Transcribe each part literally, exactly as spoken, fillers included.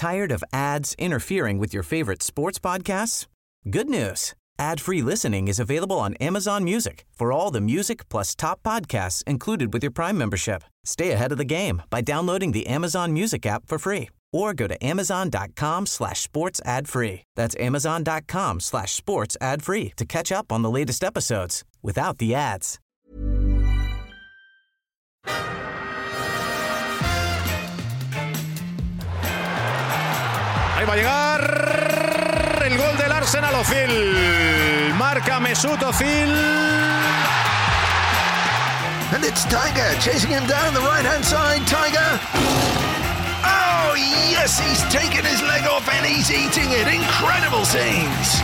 Tired of ads interfering with your favorite sports podcasts? Good news. Ad-free listening is available on Amazon Music for all the music plus top podcasts included with your Prime membership. Stay ahead of the game by downloading the Amazon Music app for free or go to amazon.com slash sports ad free. That's amazon.com slash sports ad free to catch up on the latest episodes without the ads. Ahí va a llegar el gol del Arsenal. Özil. Marca Mesut Özil. And it's Tiger chasing him down the right-hand side. Tiger. Oh, yes, he's taken his leg off and he's eating it. Incredible scenes.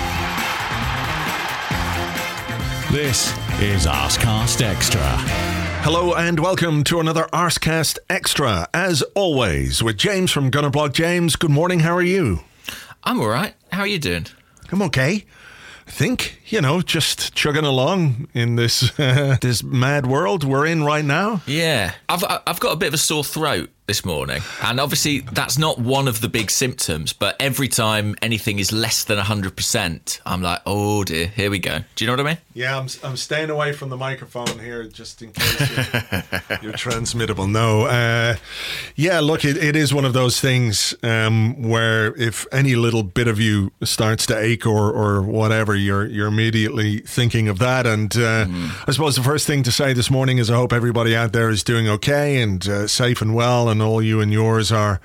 This is Arsecast Extra. Hello and welcome to another Arsecast Extra, as always, with James from Gunnerblog. James, good morning, how are you? I'm all right. How are you doing? I'm okay. I think, you know, just chugging along in this uh, this mad world we're in right now. Yeah. I've I've got a bit of a sore throat this morning, and obviously that's not one of the big symptoms, but every time anything is less than one hundred percent, I'm like, oh dear, here we go. Do you know what I mean? Yeah, I'm I'm staying away from the microphone here just in case you're, you're transmittable. No, uh, yeah, look, it, it is one of those things um, where if any little bit of you starts to ache or, or whatever, you're you're immediately thinking of that. And uh, mm. I suppose the first thing to say this morning is I hope everybody out there is doing okay and uh, safe and well, and all you and yours are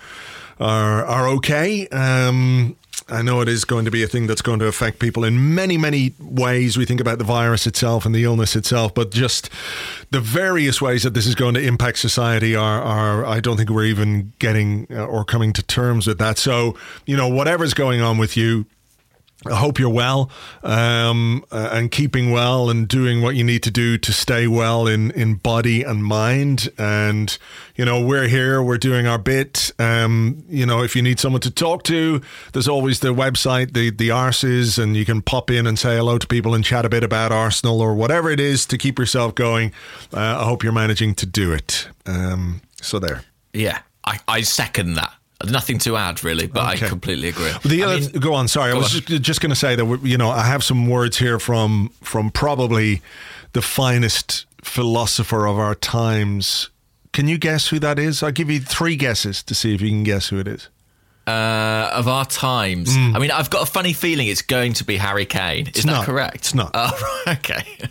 are are okay. Um, I know it is going to be a thing that's going to affect people in many, many ways. We think about the virus itself and the illness itself, but just the various ways that this is going to impact society are, are I don't think we're even getting uh, or coming to terms with that. So, you know, whatever's going on with you, I hope you're well um, uh, and keeping well and doing what you need to do to stay well in, in body and mind. And, you know, we're here, we're doing our bit. Um, you know, if you need someone to talk to, there's always the website, the, the Arses, and you can pop in and say hello to people and chat a bit about Arsenal or whatever it is to keep yourself going. Uh, I hope you're managing to do it. Um, so there. Yeah, I, I second that. Nothing to add, really, but okay. I completely agree. Well, the other, I mean, go on, sorry. Go I was on. just, just going to say that, you know, I have some words here from from probably the finest philosopher of our times. Can you guess who that is? I'll give you three guesses to see if you can guess who it is. Uh, of our times. Mm. I mean, I've got a funny feeling it's going to be Harry Kane. Is it's that not. correct? It's not. Oh, right, okay.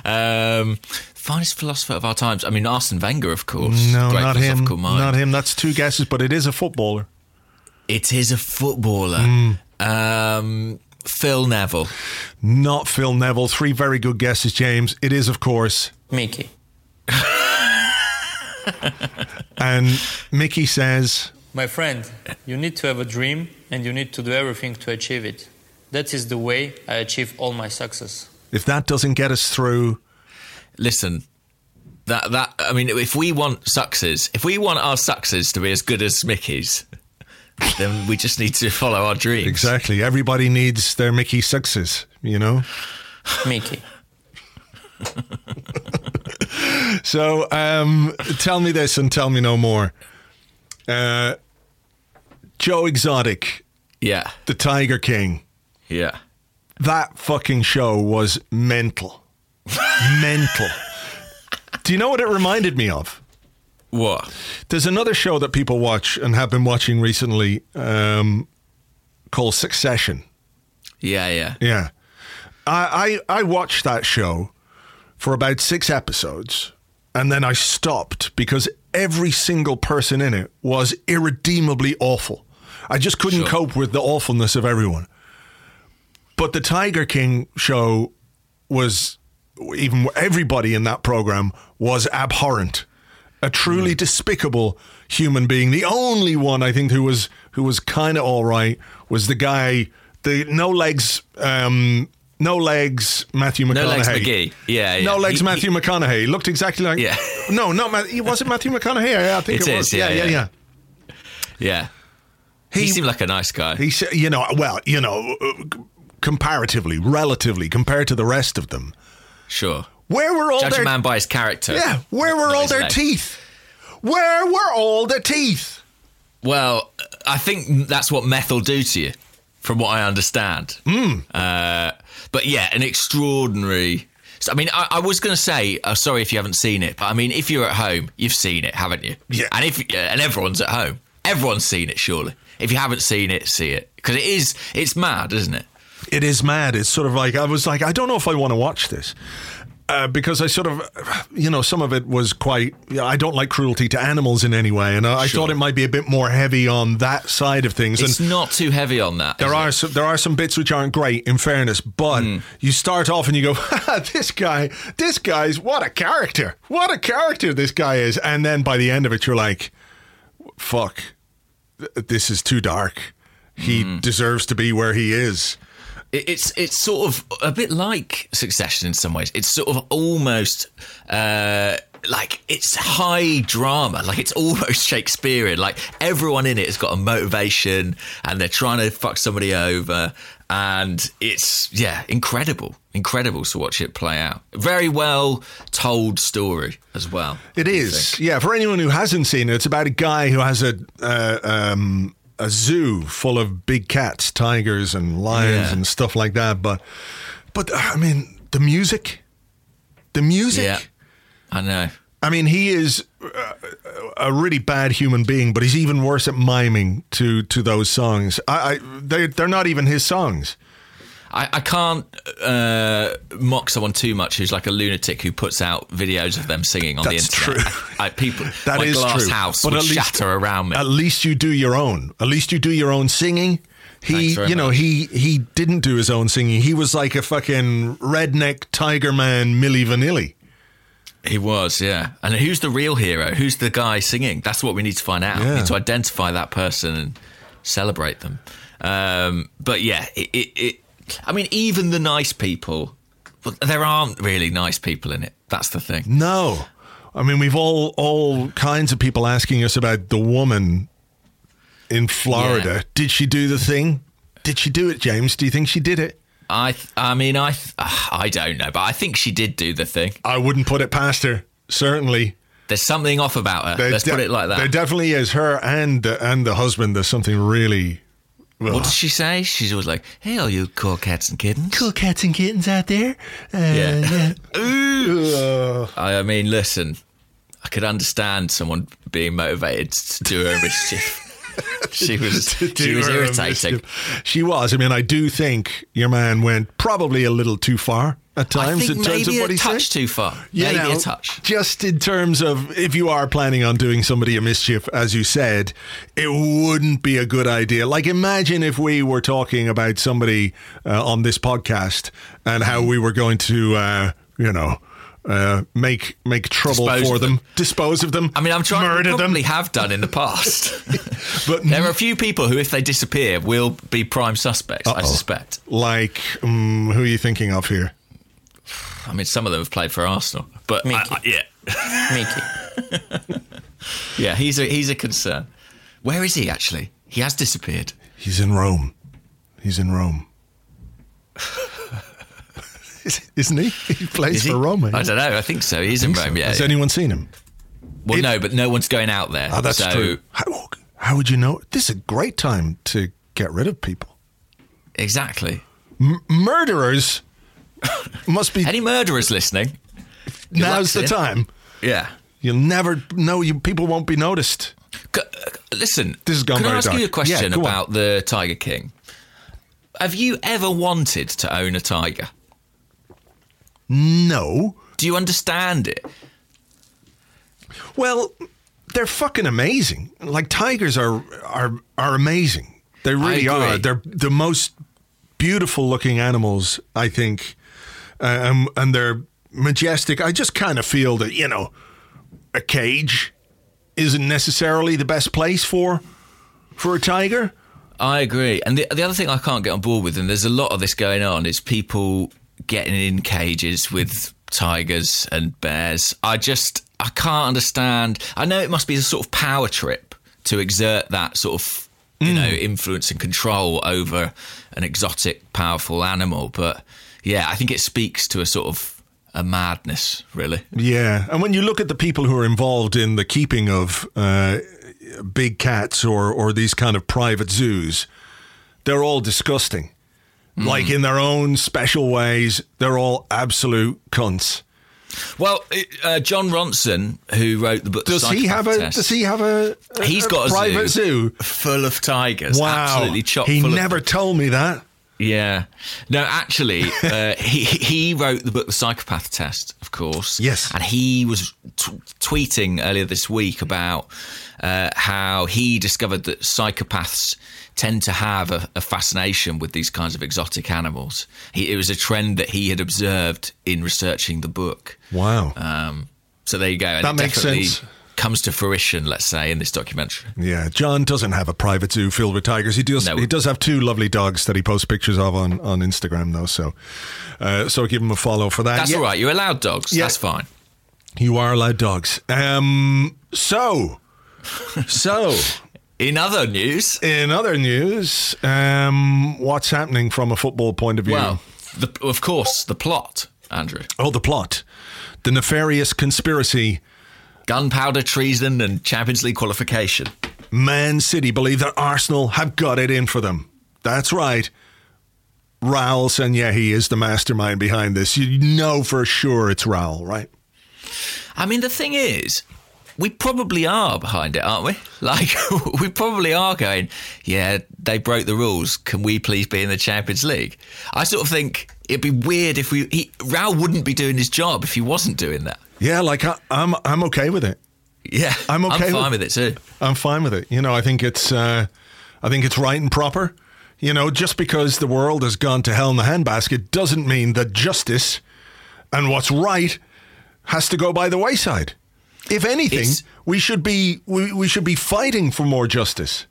Um, finest philosopher of our times. I mean, Arsene Wenger, of course. No, Great not him. Mind. Not him. That's two guesses, but it is a footballer. It is a footballer. Mm. Um, Phil Neville. Not Phil Neville. Three very good guesses, James. It is, of course, Mickey. And Mickey says, my friend, you need to have a dream and you need to do everything to achieve it. That is the way I achieve all my success. If that doesn't get us through... Listen, that that I mean, if we want success, if we want our success to be as good as Mickey's, then we just need to follow our dreams. Exactly. Everybody needs their Mickey success, you know? Mickey. So, um, tell me this and tell me no more. Uh, Joe Exotic. Yeah. The Tiger King. Yeah. That fucking show was mental. Mental. Do you know what it reminded me of? What? There's another show that people watch and have been watching recently um, called Succession. Yeah, yeah. Yeah. I, I, I watched that show for about six episodes and then I stopped because every single person in it was irredeemably awful. I just couldn't sure. cope with the awfulness of everyone. But the Tiger King show was, even everybody in that program was abhorrent. A truly mm. despicable human being. The only one I think who was who was kind of all right was the guy, the no legs, um, no legs Matthew McConaughey. No legs McGee. Yeah, yeah. No legs he, Matthew he, McConaughey. He looked exactly like. Yeah. No, not Matthew. Was it Matthew McConaughey? Yeah, I think it, it was. Is, yeah, yeah, yeah, yeah. yeah. Yeah. He, he seemed like a nice guy. He said, you know, well, you know, comparatively, relatively, compared to the rest of them. Sure. Where were all Judge their... a man by his character. Yeah, where were all their name. teeth? Where were all their teeth? Well, I think that's what meth will do to you, from what I understand. Mm. Uh, but yeah, an extraordinary... I mean, I, I was going to say, uh, sorry if you haven't seen it, but I mean, if you're at home, you've seen it, haven't you? Yeah. And if and everyone's at home, everyone's seen it, surely. If you haven't seen it, see it. Because it is, it's mad, isn't it? It is mad. It's sort of like, I was like, I don't know if I want to watch this. Uh, because I sort of, you know, some of it was quite, you know, I don't like cruelty to animals in any way. And I, Sure. I thought it might be a bit more heavy on that side of things. It's and not too heavy on that. There is are it? some, there are some bits which aren't great, in fairness, but Mm. you start off and you go, this guy, this guy's, what a character. What a character this guy is. And then by the end of it, you're like, fuck, th- this is too dark. He Mm. deserves to be where he is. It- It's it's sort of a bit like Succession in some ways. It's sort of almost uh, like it's high drama. Like it's almost Shakespearean. Like everyone in it has got a motivation and they're trying to fuck somebody over. And it's, yeah, incredible. Incredible to watch it play out. Very well told story as well. It I is. think. Yeah, for anyone who hasn't seen it, it's about a guy who has a uh, um, a zoo full of big cats, tigers and lions Yeah. and stuff like that. But, but I mean, the music, the music. Yeah, I know. I mean, he is uh, a really bad human being, but he's even worse at miming to, to those songs. I, I they they're not even his songs. I, I can't uh, mock someone too much who's like a lunatic who puts out videos of them singing on That's the internet. true. I, I, people, That my is glass true. house But would at least- shatter around me. At least you do your own. At least you do your own singing. He, Thanks very you know, much. he he didn't do his own singing. He was like a fucking redneck tiger man, Milli Vanilli. He was, yeah. And who's the real hero? Who's the guy singing? That's what we need to find out. Yeah. We need to identify that person and celebrate them. Um, but yeah, it, it, it. I mean, even the nice people, well, there aren't really nice people in it. That's the thing. No, I mean we've all all kinds of people asking us about the woman in Florida. Yeah. Did she do the thing? Did she do it, James? Do you think she did it? I, th- I mean, I, th- I don't know, but I think she did do the thing. I wouldn't put it past her. Certainly, There's something off about her. There Let's de- put it like There that. definitely is. Her and the, and the husband. There's something really. Well, What does she say? She's always like, "Hey, all you cool cats and kittens." cool cats and kittens out there. Uh, Yeah. Uh, I I mean, listen, I could understand someone being motivated to do her mischief. She was to she do was her a irritating. mischief. She was. I mean, I do think your man went probably a little too far at I times think in terms maybe of what a he touch said. too far. You maybe know, a touch. Just in terms of if you are planning on doing somebody a mischief, as you said, it wouldn't be a good idea. Like, imagine if we were talking about somebody uh, on this podcast and how we were going to, uh, you know, uh, make make trouble Dispose for of them, them. dispose of them, I mean, I'm trying murder to them. probably have done in the past. But There are a few people who, if they disappear, will be prime suspects. I Uh-oh. suspect. like, um, who are you thinking of here? I mean, some of them have played for Arsenal, but I, Mickey. I, yeah, Mickey. yeah, he's a he's a concern. Where is he actually? He has disappeared. He's in Rome. He's in Rome. Isn't he? He plays Is he? for Rome. I don't know. I think so. He's in Rome. Yeah. Has yeah. anyone seen him? Well, It- no, but no one's going out there. Oh, that's so, true. How, how would you know? This is a great time to get rid of people. Exactly. M- murderers must be. Any murderers listening? Good luck Now's to the you. time. Yeah. You'll never know. You people won't be noticed. C- uh, Listen, This has gone can I very ask dark. you a question Yeah, go on. about the Tiger King? Have you ever wanted to own a tiger? No. Do you understand it? Well, they're fucking amazing. Like tigers are are are amazing. They really agree. are. They're the most beautiful looking animals, I think, um, and they're majestic. I just kind of feel that, you know, a cage isn't necessarily the best place for for a tiger. I agree. And the, the other thing I can't get on board with, and there's a lot of this going on, is people getting in cages with tigers and bears. I just, I can't understand. I know it must be a sort of power trip to exert that sort of, you know, influence and control over an exotic, powerful animal. But yeah, I think it speaks to a sort of a madness, really. Yeah, and when you look at the people who are involved in the keeping of uh, big cats or or these kind of private zoos, they're all disgusting. Mm. Like in their own special ways, they're all absolute cunts. Well, uh, John Ronson, who wrote the book, does the he have a? Test, Does he have a? a he's got a private zoo, zoo full of tigers. Wow, absolutely chock he full never of, told me that. Yeah, no, actually, uh, he he wrote the book, The Psychopath Test, of course. Yes, and he was t- tweeting earlier this week about uh, how he discovered that psychopaths tend to have a, a fascination with these kinds of exotic animals. He, it was a trend that he had observed in researching the book. Wow. Um, so there you go. And that it makes definitely sense. Comes to fruition, let's say, in this documentary. Yeah, John doesn't have a private zoo filled with tigers. He does. No. He does have two lovely dogs that he posts pictures of on, on Instagram, though. So, uh, so give him a follow for that. That's yeah. all right. You're allowed dogs. Yeah. That's fine. You are allowed dogs. Um, so, so. In other news, In other news, um, what's happening from a football point of view? well, the, of course, the plot, Andrew. Oh, the plot. The nefarious conspiracy. Gunpowder treason and Champions League qualification. Man City believe that Arsenal have got it in for them. That's right. Raul Sanyehi is the mastermind behind this. You know for sure it's Raul, right? I mean, the thing is, we probably are behind it, aren't we? Like, we probably are going, yeah, they broke the rules. Can we please be in the Champions League? I sort of think it'd be weird if we... He, Raul wouldn't be doing his job if he wasn't doing that. Yeah, like, I, I'm I'm okay with it. Yeah, I'm okay I'm fine with, with it too. I'm fine with it. You know, I think it's uh, I think it's right and proper. You know, just because the world has gone to hell in the handbasket doesn't mean that justice and what's right has to go by the wayside. If anything, It's, we should be we, we should be fighting for more justice.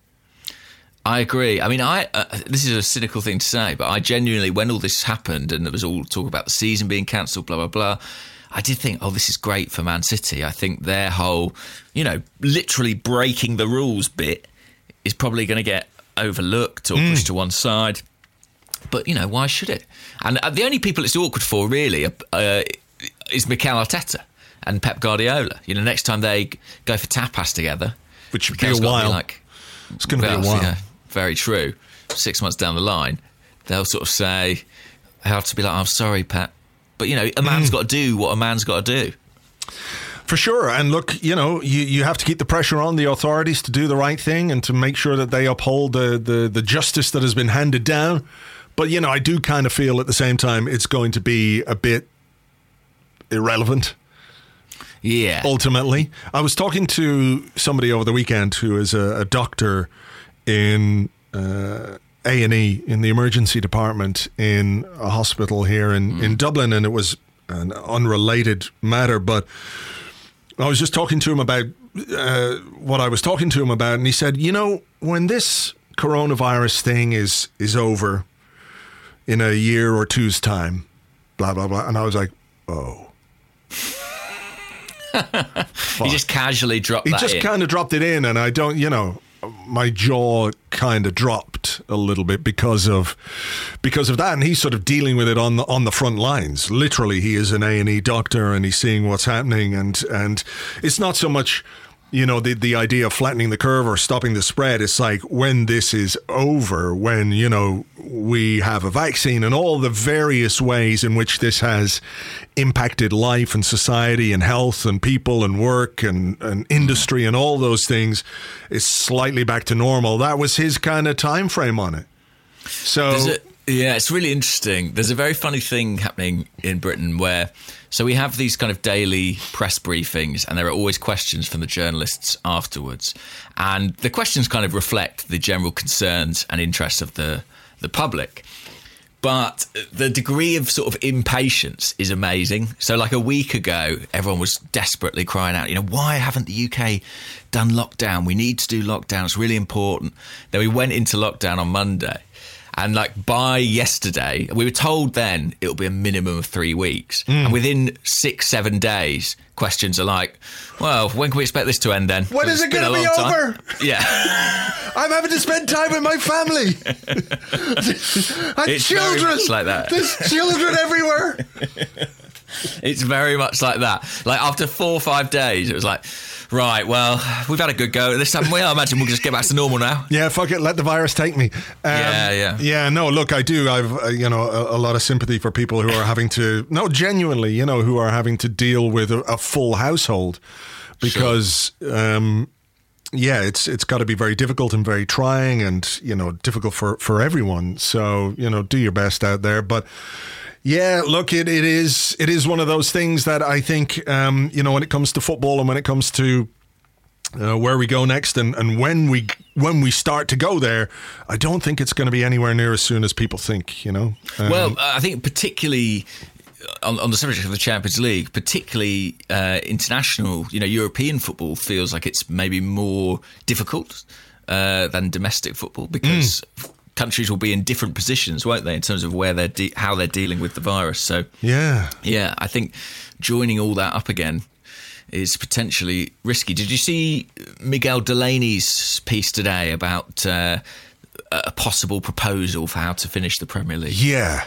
I agree. I mean, I uh, this is a cynical thing to say, but I genuinely, when all this happened and there was all talk about the season being cancelled, blah, blah, blah, I did think, oh, this is great for Man City. I think their whole, you know, literally breaking the rules bit is probably going to get overlooked or mm. pushed to one side. But, you know, why should it? And uh, the only people it's awkward for, really, uh, is Mikel Arteta and Pep Guardiola. You know, next time they go for tapas together, which would Mikel's be a while. Be like, it's going to well, be a while. Yeah, very true. Six months down the line, they'll sort of say, I have to be like, I'm sorry, Pep. But, you know, a man's mm. got to do what a man's got to do. For sure. And look, you know, you, you have to keep the pressure on the authorities to do the right thing and to make sure that they uphold the, the, the justice that has been handed down. But, you know, I do kind of feel at the same time it's going to be a bit irrelevant. Yeah. Ultimately. I was talking to somebody over the weekend who is a, a doctor in uh, A and E in the emergency department in a hospital here in, mm. in Dublin, and it was an unrelated matter, but I was just talking to him about uh, what I was talking to him about, and he said, you know, when this coronavirus thing is is over in a year or two's time, blah, blah, blah, and I was like, oh. He just casually dropped he that He just in. kind of dropped it in, and I don't, you know, my jaw kind of dropped a little bit because of because of that, and he's sort of dealing with it on the on the front lines. Literally, he is an A and E doctor, and he's seeing what's happening, and and it's not so much, you know, the the idea of flattening the curve or stopping the spread. It's like when this is over, when, you know, we have a vaccine and all the various ways in which this has impacted life and society and health and people and work and, and industry and all those things is slightly back to normal. That was his kind of time frame on it. So a, yeah, it's really interesting. There's a very funny thing happening in Britain where, so we have these kind of daily press briefings and there are always questions from the journalists afterwards. And the questions kind of reflect the general concerns and interests of the, the public. But the degree of sort of impatience is amazing. So like a week ago, everyone was desperately crying out, you know, why haven't the U K done lockdown? We need to do lockdown. It's really important. Then we went into lockdown on Monday. And like by yesterday, we were told then it'll be a minimum of three weeks. Mm. And within six, seven days, questions are like, well, when can we expect this to end then? When is it going to be over? Yeah. I'm having to spend time with my family. and it's children. Very much like that. There's children everywhere. It's very much like that. Like after four or five days, it was like, right, well, we've had a good go at this, haven't we? I imagine we'll just get back to normal now. Yeah, fuck it, let the virus take me. Um, yeah, yeah. Yeah, no, look, I do. I've, uh, you know, a, a lot of sympathy for people who are having to, no, genuinely, you know, who are having to deal with a, a full household because, sure. um, yeah, it's it's got to be very difficult and very trying and, you know, difficult for, for everyone. So, you know, do your best out there. But yeah, look, it, it is it is one of those things that I think, um, you know, when it comes to football and when it comes to uh, where we go next and, and when we when we start to go there, I don't think it's going to be anywhere near as soon as people think, you know. Um, well, I think particularly On, on the subject of the Champions League, particularly uh, international, you know, European football feels like it's maybe more difficult uh, than domestic football because mm. countries will be in different positions, won't they, in terms of where they're de- how they're dealing with the virus. So yeah, yeah, I think joining all that up again is potentially risky. Did you see Miguel Delaney's piece today about uh, a possible proposal for how to finish the Premier League? Yeah.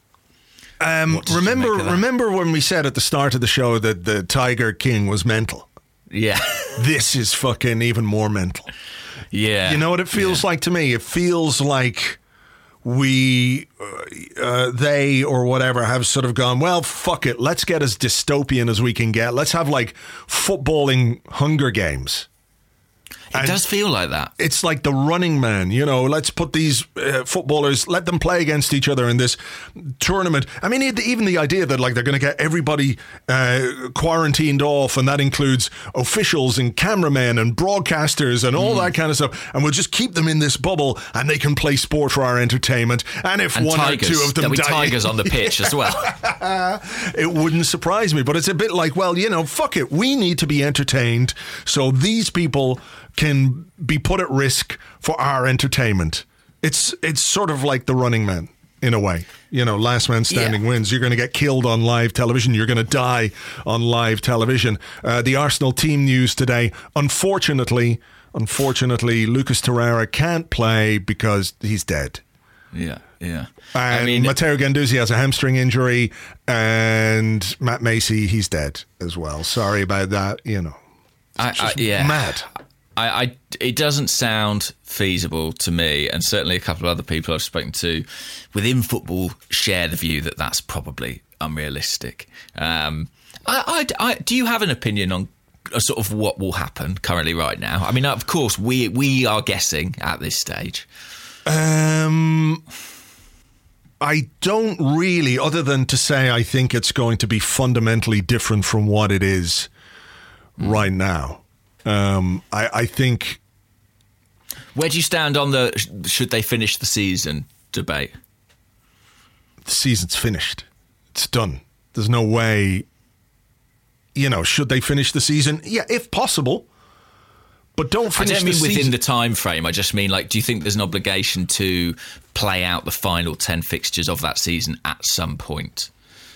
Um, remember, remember when we said at the start of the show that the Tiger King was mental? Yeah. This is fucking even more mental. Yeah. You know what it feels yeah. like to me? It feels like we, uh, they or whatever have sort of gone, well, fuck it. Let's get as dystopian as we can get. Let's have like footballing Hunger Games. It and does feel like that. It's like the Running Man, you know, let's put these uh, footballers, let them play against each other in this tournament. I mean, even the idea that like they're going to get everybody uh, quarantined off, and that includes officials and cameramen and broadcasters and all mm. that kind of stuff, and we'll just keep them in this bubble and they can play sport for our entertainment. And if and one tigers. or two of them There'll be die, tigers on the pitch as well. It wouldn't surprise me, but it's a bit like, well, you know, fuck it. We need to be entertained, so these people can be put at risk for our entertainment. It's it's sort of like the Running Man in a way. You know, last man standing yeah. wins. You're going to get killed on live television. You're going to die on live television. Uh, the Arsenal team news today. Unfortunately, unfortunately, Lucas Torreira can't play because he's dead. Yeah, yeah. And I mean, Matteo Guendouzi has a hamstring injury, and Matt Macy, he's dead as well. Sorry about that. You know, it's I, just I, yeah. mad. I, I, it doesn't sound feasible to me, and certainly a couple of other people I've spoken to within football share the view that that's probably unrealistic. Um, I, I, I, do you have an opinion on a sort of what will happen currently right now? I mean, of course, we we are guessing at this stage. Um, I don't really, other than to say I think it's going to be fundamentally different from what it is mm. right now. Um, I, I think. Where do you stand on the should they finish the season debate? The season's finished. It's done. There's no way. You know, should they finish the season? Yeah, if possible. But don't finish. I don't mean the within season. the time frame. I just mean, like, do you think there's an obligation to play out the final ten fixtures of that season at some point?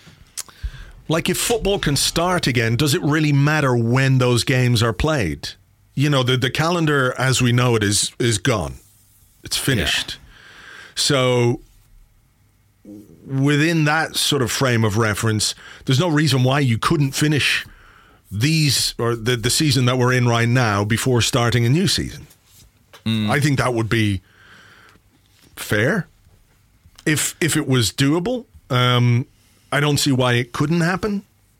Like, if football can start again, does it really matter when those games are played? You know, the, the calendar as we know it is is gone. It's finished. Yeah. So within that sort of frame of reference, there's no reason why you couldn't finish these or the, the season that we're in right now before starting a new season. Mm. I think that would be fair. If if it was doable, um, I don't see why it couldn't happen.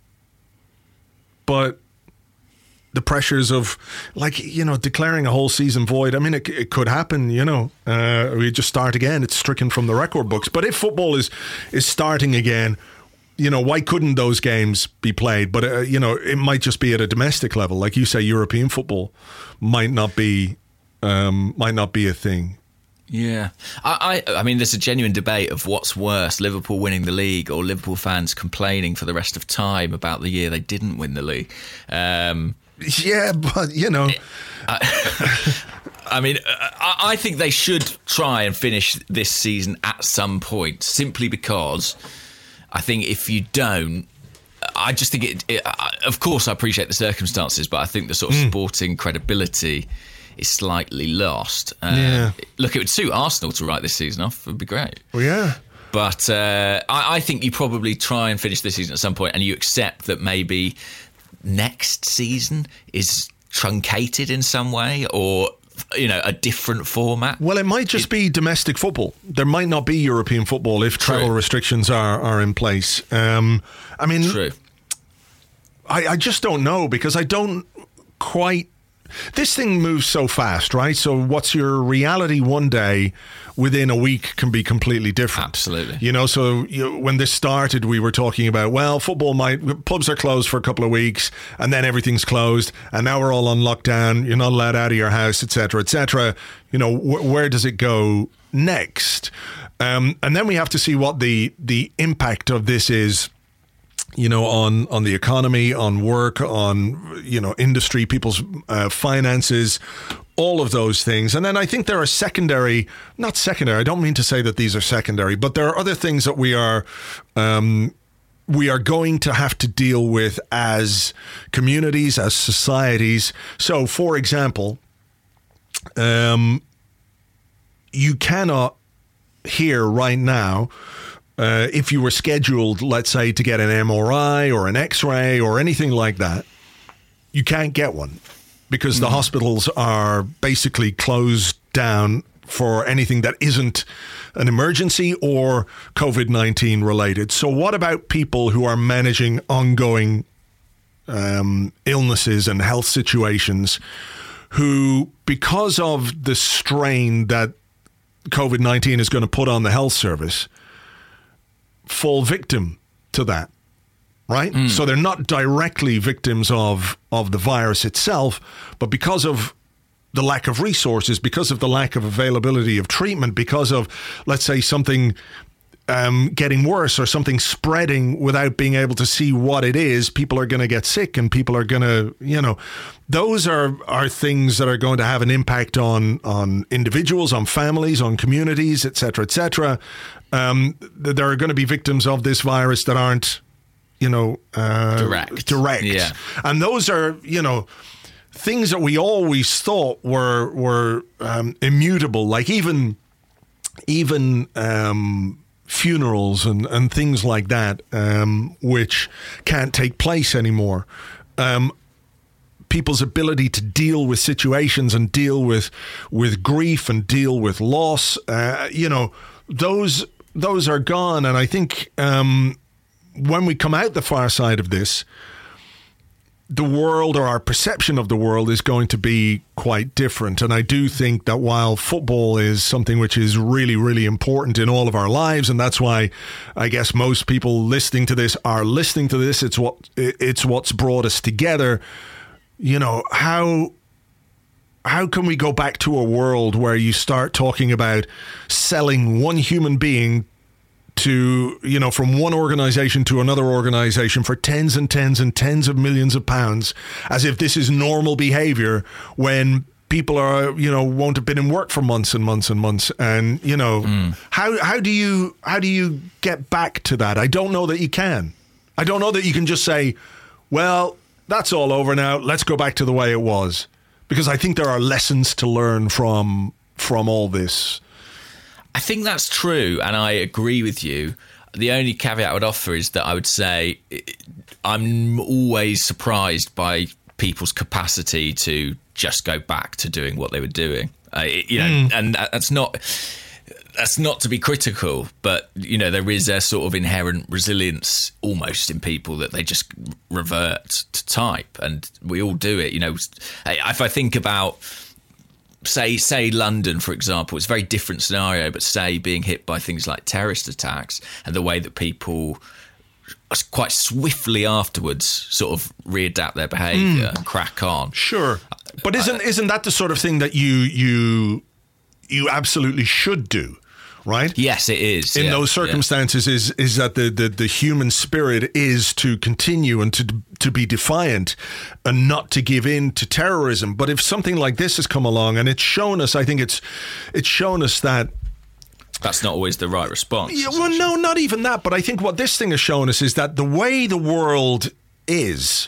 But the pressures of, like, you know, declaring a whole season void, I mean, it, it could happen, you know. Uh, we just start again. It's stricken from the record books. But if football is, is starting again, you know, why couldn't those games be played? But, uh, you know, it might just be at a domestic level. Like you say, European football might not be, um, might not be a thing. Yeah. I, I I mean, there's a genuine debate of what's worse, Liverpool winning the league or Liverpool fans complaining for the rest of time about the year they didn't win the league. Um, yeah, but, you know. I, I mean, I, I think they should try and finish this season at some point, simply because I think if you don't, I just think it, it of course, I appreciate the circumstances, but I think the sort of mm. sporting credibility is slightly lost. Uh, yeah. Look, it would suit Arsenal to write this season off. It would be great. Well, yeah. But uh, I, I think you probably try and finish the season at some point, and you accept that maybe next season is truncated in some way, or, you know, a different format. Well, it might just it, be domestic football. There might not be European football if true. travel restrictions are, are in place. Um, I mean, true. I, I just don't know, because I don't quite... This thing moves so fast, right? So what's your reality one day within a week can be completely different. Absolutely. You know, so you, when this started, we were talking about, well, football might, pubs are closed for a couple of weeks and then everything's closed and now we're all on lockdown. You're not allowed out of your house, et cetera, et cetera. You know, wh- where does it go next? Um, and then we have to see what the the impact of this is, you know, on, on the economy, on work, on, you know, industry, people's uh, finances, all of those things. And then I think there are secondary, not secondary, I don't mean to say that these are secondary, but there are other things that we are, um, we are going to have to deal with as communities, as societies. So, for example, um, you cannot here right now, Uh, if you were scheduled, let's say, to get an M R I or an X-ray or anything like that, you can't get one because mm-hmm. the hospitals are basically closed down for anything that isn't an emergency or COVID nineteen related. So what about people who are managing ongoing um, illnesses and health situations who, because of the strain that COVID nineteen is going to put on the health service, fall victim to that, right? Mm. So they're not directly victims of, of the virus itself, but because of the lack of resources, because of the lack of availability of treatment, because of, let's say, something um, getting worse or something spreading without being able to see what it is, people are going to get sick and people are going to, you know, those are, are things that are going to have an impact on, on individuals, on families, on communities, et cetera, et cetera. Um, there are going to be victims of this virus that aren't, you know, uh, direct. Direct. Yeah. And those are, you know, things that we always thought were were um, immutable, like even even um, funerals and, and things like that, um, which can't take place anymore. Um, people's ability to deal with situations and deal with with grief and deal with loss, uh, you know, those those are gone. And I think um, when we come out the far side of this, the world, or our perception of the world, is going to be quite different. And I do think that while football is something which is really, really important in all of our lives, and that's why I guess most people listening to this are listening to this, it's what it's what's brought us together. You know, how how can we go back to a world where you start talking about selling one human being to, you know, from one organization to another organization for tens and tens and tens of millions of pounds, as if this is normal behavior when people are, you know, won't have been in work for months and months and months. And, you know, mm. how how do you how do you get back to that? I don't know that you can. I don't know that you can just say, well, that's all over now, let's go back to the way it was. Because I think there are lessons to learn from from all this. I think that's true, and I agree with you. The only caveat I would offer is that I would say I'm always surprised by people's capacity to just go back to doing what they were doing. Uh, you know, mm. and that's not that's not to be critical, but you know, there is a sort of inherent resilience almost in people that they just revert to type, and we all do it. You know, if I think about, Say, say London, for example, it's a very different scenario, but say being hit by things like terrorist attacks and the way that people quite swiftly afterwards sort of readapt their behaviour mm. and crack on. Sure. But isn't uh, isn't that the sort of thing that you you you absolutely should do? Right? Yes, it is. In yeah, those circumstances, yeah. is is that the, the, the human spirit is to continue and to to be defiant and not to give in to terrorism. But if something like this has come along and it's shown us, I think it's it's shown us that that's not always the right response. Yeah, well, no, not even that. But I think what this thing has shown us is that the way the world is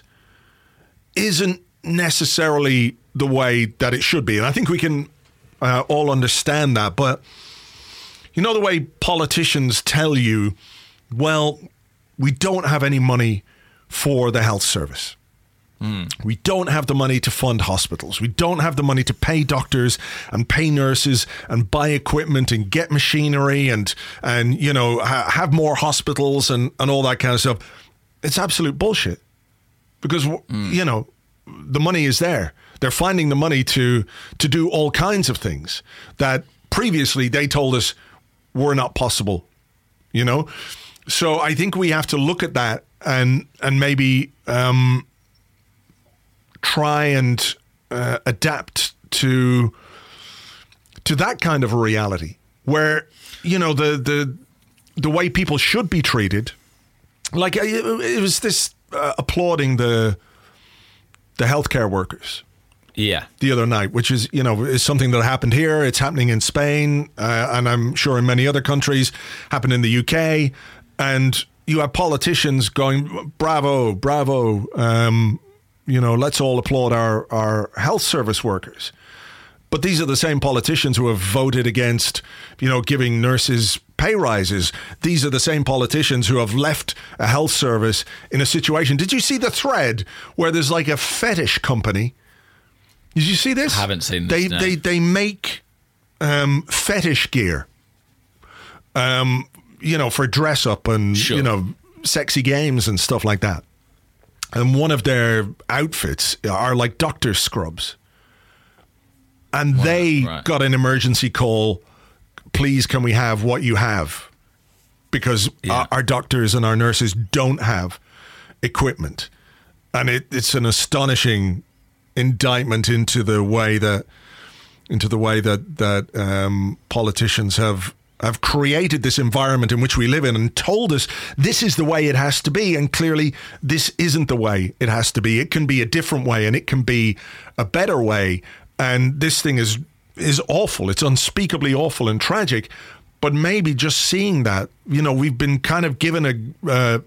isn't necessarily the way that it should be. And I think we can uh, all understand that. But You know the way politicians tell you, well, we don't have any money for the health service. Mm. We don't have the money to fund hospitals. We don't have the money to pay doctors and pay nurses and buy equipment and get machinery and, and you know, ha- have more hospitals and, and all that kind of stuff. It's absolute bullshit because, mm. you know, the money is there. They're finding the money to to do all kinds of things that previously they told us were not possible, you know? So I think we have to look at that and, and maybe... Um, try and uh, adapt to to that kind of a reality where, you know, the the the way people should be treated. Like it, it was this uh, applauding the the healthcare workers. Yeah. The other night, which is, you know, is something that happened here. It's happening in Spain, uh, and I'm sure in many other countries, happened in the U K, and you have politicians going, bravo, bravo, um, you know, let's all applaud our, our health service workers. But these are the same politicians who have voted against, you know, giving nurses pay rises. These are the same politicians who have left a health service in a situation. Did you see the thread where there's like a fetish company? Did you see this? I haven't seen they, this, no. They, they make um, fetish gear, um, you know, for dress up and, sure. you know, sexy games and stuff like that. And one of their outfits are like doctor scrubs. And wow, they right. got an emergency call, please can we have what you have? Because yeah. our, our doctors and our nurses don't have equipment. And it, it's an astonishing indictment into the way that into the way that, that um, politicians have have created this environment in which we live in and told us this is the way it has to be. And clearly this isn't the way it has to be. It can be a different way and it can be a better way. And this thing is is awful. It's unspeakably awful and tragic. But maybe just seeing that, you know, we've been kind of given a, uh,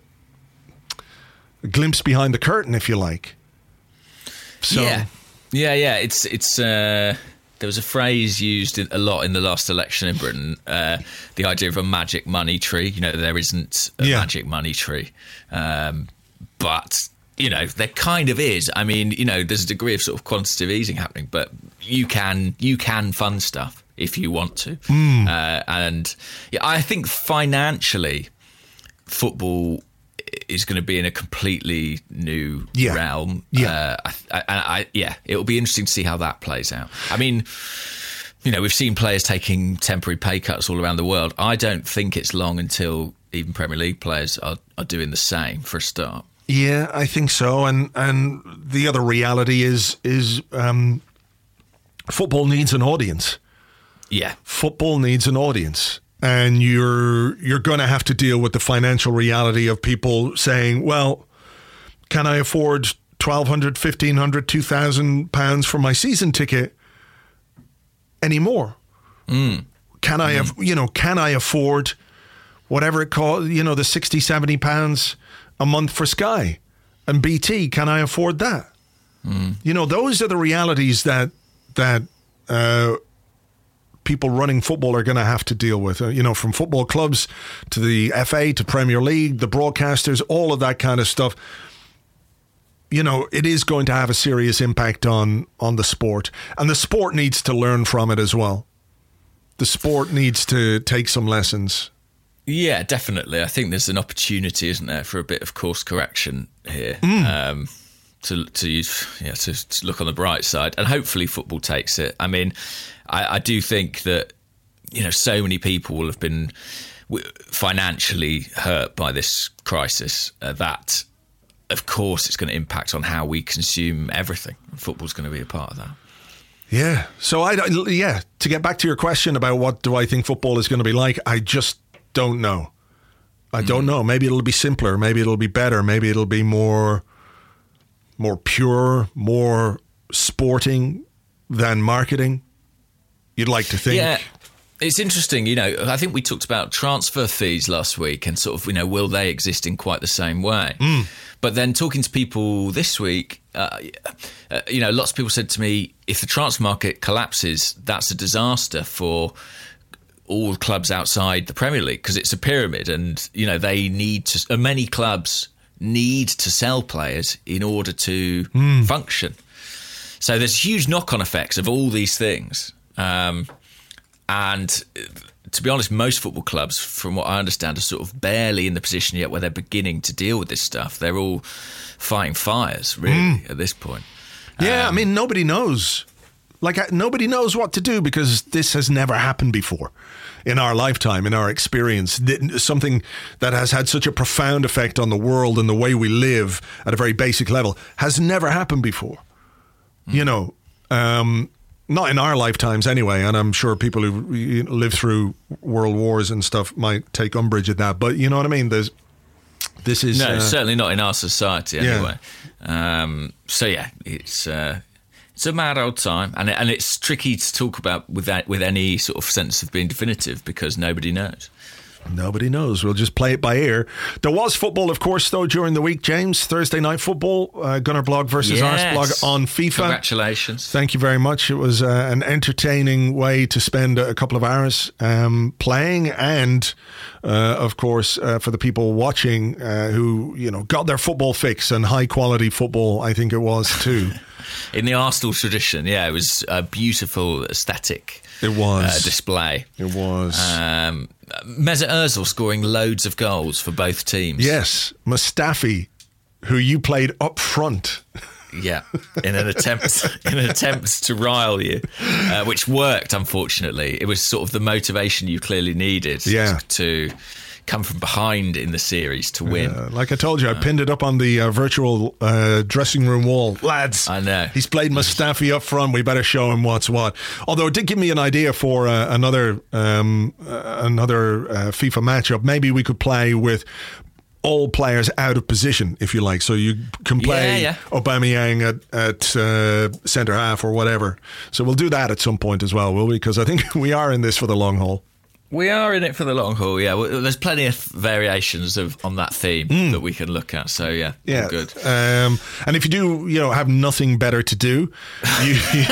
a glimpse behind the curtain, if you like. So, yeah, yeah, yeah. It's it's. Uh... There was a phrase used a lot in the last election in Britain, uh, the idea of a magic money tree. You know, there isn't a yeah. magic money tree. Um, but, you know, there kind of is. I mean, you know, there's a degree of sort of quantitative easing happening, but you can you can fund stuff if you want to. Mm. Uh, and yeah, I think financially, football is going to be in a completely new yeah. realm. Yeah. Uh, I, I, I, yeah, it'll be interesting to see how that plays out. I mean, you know, we've seen players taking temporary pay cuts all around the world. I don't think it's long until even Premier League players are, are doing the same for a start. Yeah, I think so. And and the other reality is is um, football needs an audience. Yeah. Football needs an audience. And you're you're going to have to deal with the financial reality of people saying, well, can I afford twelve hundred, fifteen hundred, two thousand pounds for my season ticket anymore? Mm. Can I, mm. you know, can I afford whatever it costs, you know, the sixty, seventy pounds a month for Sky and B T? Can I afford that? Mm. You know, those are the realities that, that, uh, people running football are going to have to deal with, uh, you know, from football clubs to the F A to Premier League, the broadcasters, all of that kind of stuff. You know, it is going to have a serious impact on on the sport, and the sport needs to learn from it as well. The sport needs to take some lessons. Yeah, definitely. I think there's an opportunity, isn't there, for a bit of course correction here. Mm. Um, to to yeah to, to look on the bright side, and hopefully football takes it. I mean, I, I do think that, you know, so many people will have been financially hurt by this crisis uh, that, of course, it's going to impact on how we consume everything. Football's going to be a part of that. Yeah. So I yeah to get back to your question about what do I think football is going to be like, I just don't know. I don't mm. know. Maybe it'll be simpler. Maybe it'll be better. Maybe it'll be more. more pure, more sporting than marketing, you'd like to think. Yeah, it's interesting. You know, I think we talked about transfer fees last week and sort of, you know, will they exist in quite the same way? Mm. But then talking to people this week, uh, uh, you know, lots of people said to me, if the transfer market collapses, that's a disaster for all clubs outside the Premier League, because it's a pyramid, and you know they need to. Uh, many clubs need to sell players in order to mm. function. So there's huge knock-on effects of all these things, um, and to be honest, most football clubs, from what I understand, are sort of barely in the position yet where they're beginning to deal with this stuff. They're all fighting fires, really, mm. at this point. Yeah, um, um, I mean, nobody knows. Like, nobody knows what to do, because this has never happened before in our lifetime, in our experience. Something that has had such a profound effect on the world and the way we live at a very basic level has never happened before. Mm. You know, um, not in our lifetimes anyway, and I'm sure people who live through world wars and stuff might take umbrage at that. But you know what I mean? There's this is no, uh, certainly not in our society anyway. Yeah. Um, so yeah, it's uh, it's a mad old time, and and it's tricky to talk about with that, with any sort of sense of being definitive, because nobody knows. Nobody knows. We'll just play it by ear. There was football, of course, though, during the week, James. Thursday night football, uh, Gunner Blog versus yes. Arsblog on FIFA. Congratulations. Thank you very much. It was uh, an entertaining way to spend a couple of hours um, playing, and, uh, of course, uh, for the people watching uh, who, you know, got their football fix, and high-quality football, I think it was, too. In the Arsenal tradition, yeah, it was a beautiful aesthetic. It was uh, display. It was. Um, Mesut Ozil scoring loads of goals for both teams. Yes, Mustafi, who you played up front. Yeah, in an attempt in an attempt to rile you, uh, which worked. Unfortunately, it was sort of the motivation you clearly needed. Yeah. to come from behind in the series to win. Uh, like I told you, I pinned it up on the uh, virtual uh, dressing room wall. Lads, I know. He's played Mustafi up front. We better show him what's what. Although it did give me an idea for uh, another um, uh, another uh, FIFA matchup. Maybe we could play with all players out of position, if you like. So you can play yeah, yeah. Aubameyang at, at uh, centre half or whatever. So we'll do that at some point as well, will we? Because I think we are in this for the long haul. We are in it for the long haul, yeah. Well, there's plenty of variations of on that theme mm. that we can look at. So yeah, yeah, good. Um, and if you do, you know, have nothing better to do, you,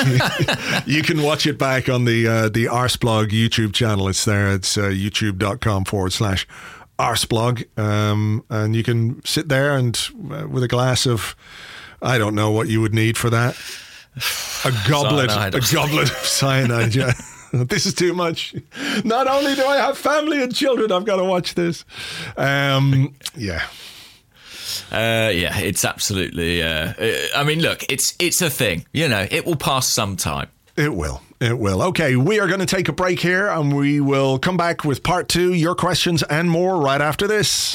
you can watch it back on the uh, the Arsblog YouTube channel. It's there. It's uh, youtube.com forward slash Arsblog, um, and you can sit there and uh, with a glass of, I don't know what you would need for that, a goblet, cyanide. a goblet of cyanide. Yeah. This is too much. Not only do I have family and children, I've got to watch this. Um, yeah. Uh, yeah, it's absolutely... Uh, I mean, look, it's it's a thing. You know, it will pass sometime. It will. It will. Okay, we are going to take a break here, and we will come back with part two, your questions and more right after this.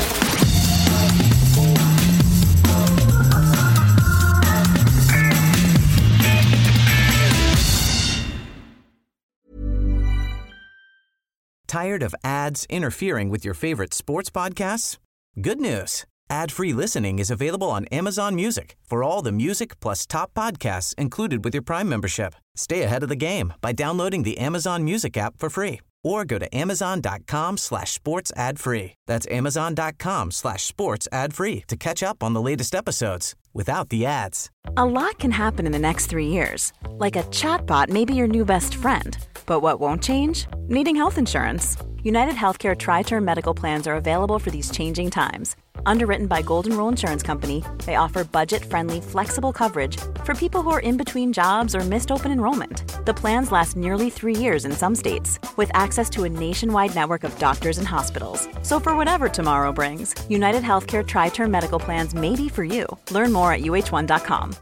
Tired of ads interfering with your favorite sports podcasts? Good news. Ad-free listening is available on Amazon Music for all the music plus top podcasts included with your Prime membership. Stay ahead of the game by downloading the Amazon Music app for free or go to amazon.com slash sports ad free. That's amazon.com slash sports ad free to catch up on the latest episodes without the ads. A lot can happen in the next three years. Like a chatbot may be your new best friend. But what won't change? Needing health insurance. United Healthcare Tri-Term Medical Plans are available for these changing times. Underwritten by Golden Rule Insurance Company, they offer budget-friendly, flexible coverage for people who are in between jobs or missed open enrollment. The plans last nearly three years in some states, with access to a nationwide network of doctors and hospitals. So for whatever tomorrow brings, United Healthcare Tri-Term Medical Plans may be for you. Learn more at U H one dot com.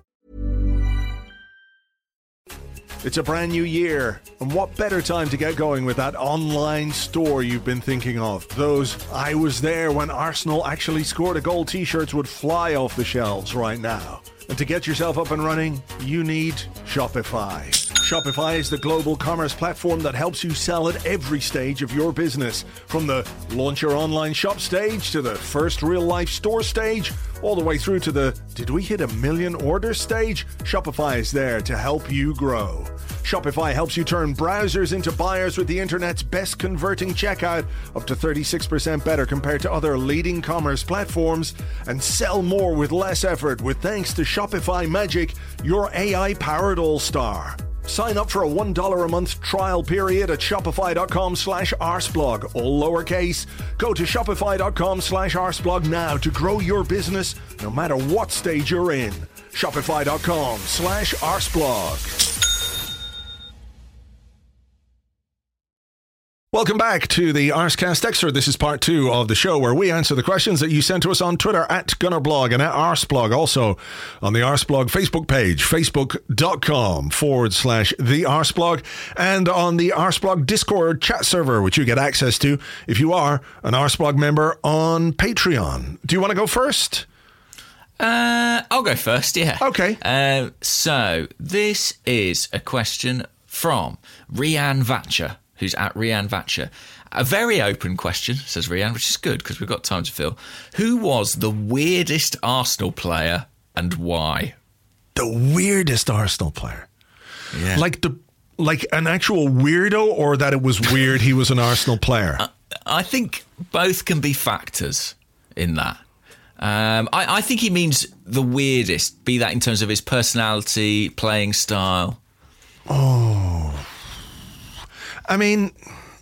It's a brand new year, and what better time to get going with that online store you've been thinking of? Those I was there when Arsenal actually scored a goal t-shirts would fly off the shelves right now. And to get yourself up and running, you need Shopify. Shopify is the global commerce platform that helps you sell at every stage of your business. From the launch your online shop stage to the first real life store stage, all the way through to the did we hit a million orders stage? Shopify is there to help you grow. Shopify helps you turn browsers into buyers with the internet's best converting checkout, up to thirty-six percent better compared to other leading commerce platforms, and sell more with less effort with thanks to Shopify Magic, your A I-powered all-star. Sign up for a one dollar a month trial period at shopify.com slash arseblog, all lowercase. Go to shopify.com slash arseblog now to grow your business no matter what stage you're in. Shopify.com slash arseblog. Welcome back to the Arsecast Extra. This is part two of the show where we answer the questions that you sent to us on Twitter at Gunnerblog and at Arseblog. Also on the Arseblog Facebook page, facebook.com forward slash the Arseblog, and on the Arseblog Discord chat server, which you get access to if you are an Arseblog member on Patreon. Do you want to go first? Uh, I'll go first, yeah. Okay. Uh, so this is a question from Rianne Vatcher, who's at Rianne Vatcher. A very open question, says Rianne, which is good because we've got time to fill. Who was the weirdest Arsenal player and why? The weirdest Arsenal player? Yeah. Like the like an actual weirdo, or that it was weird he was an Arsenal player? Uh, I think both can be factors in that. Um, I, I think he means the weirdest, be that in terms of his personality, playing style. Oh... I mean,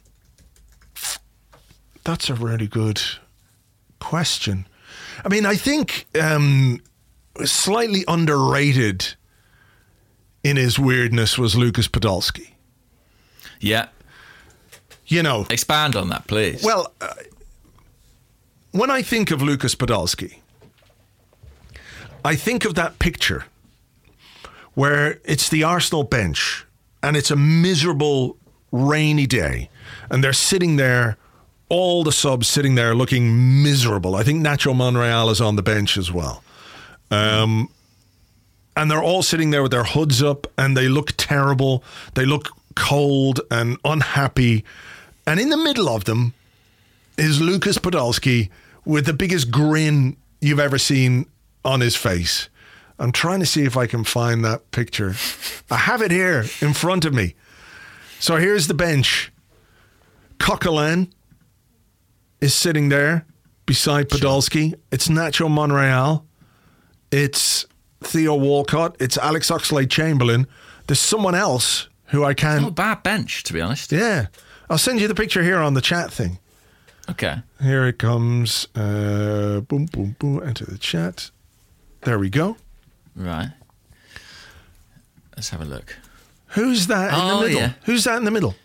that's a really good question. I mean, I think um, slightly underrated in his weirdness was Lucas Podolski. Yeah. You know. Expand on that, please. Well, uh, when I think of Lucas Podolski, I think of that picture where it's the Arsenal bench and it's a miserable rainy day, and they're sitting there, all the subs sitting there looking miserable. I think Nacho Monreal is on the bench as well. Um, and they're all sitting there with their hoods up, and they look terrible. They look cold and unhappy. And in the middle of them is Lucas Podolski with the biggest grin you've ever seen on his face. I'm trying to see if I can find that picture. I have it here in front of me. So here's the bench. Coquelin is sitting there beside Podolski. It's Nacho Monreal. It's Theo Walcott. It's Alex Oxlade-Chamberlain. There's someone else who I can't... Not a bad bench, to be honest. Yeah. I'll send you the picture here on the chat thing. Okay. Here it comes. Uh, boom, boom, boom. Enter the chat. There we go. Right. Let's have a look. Who's that in oh, the middle? Yeah. Who's that in the middle?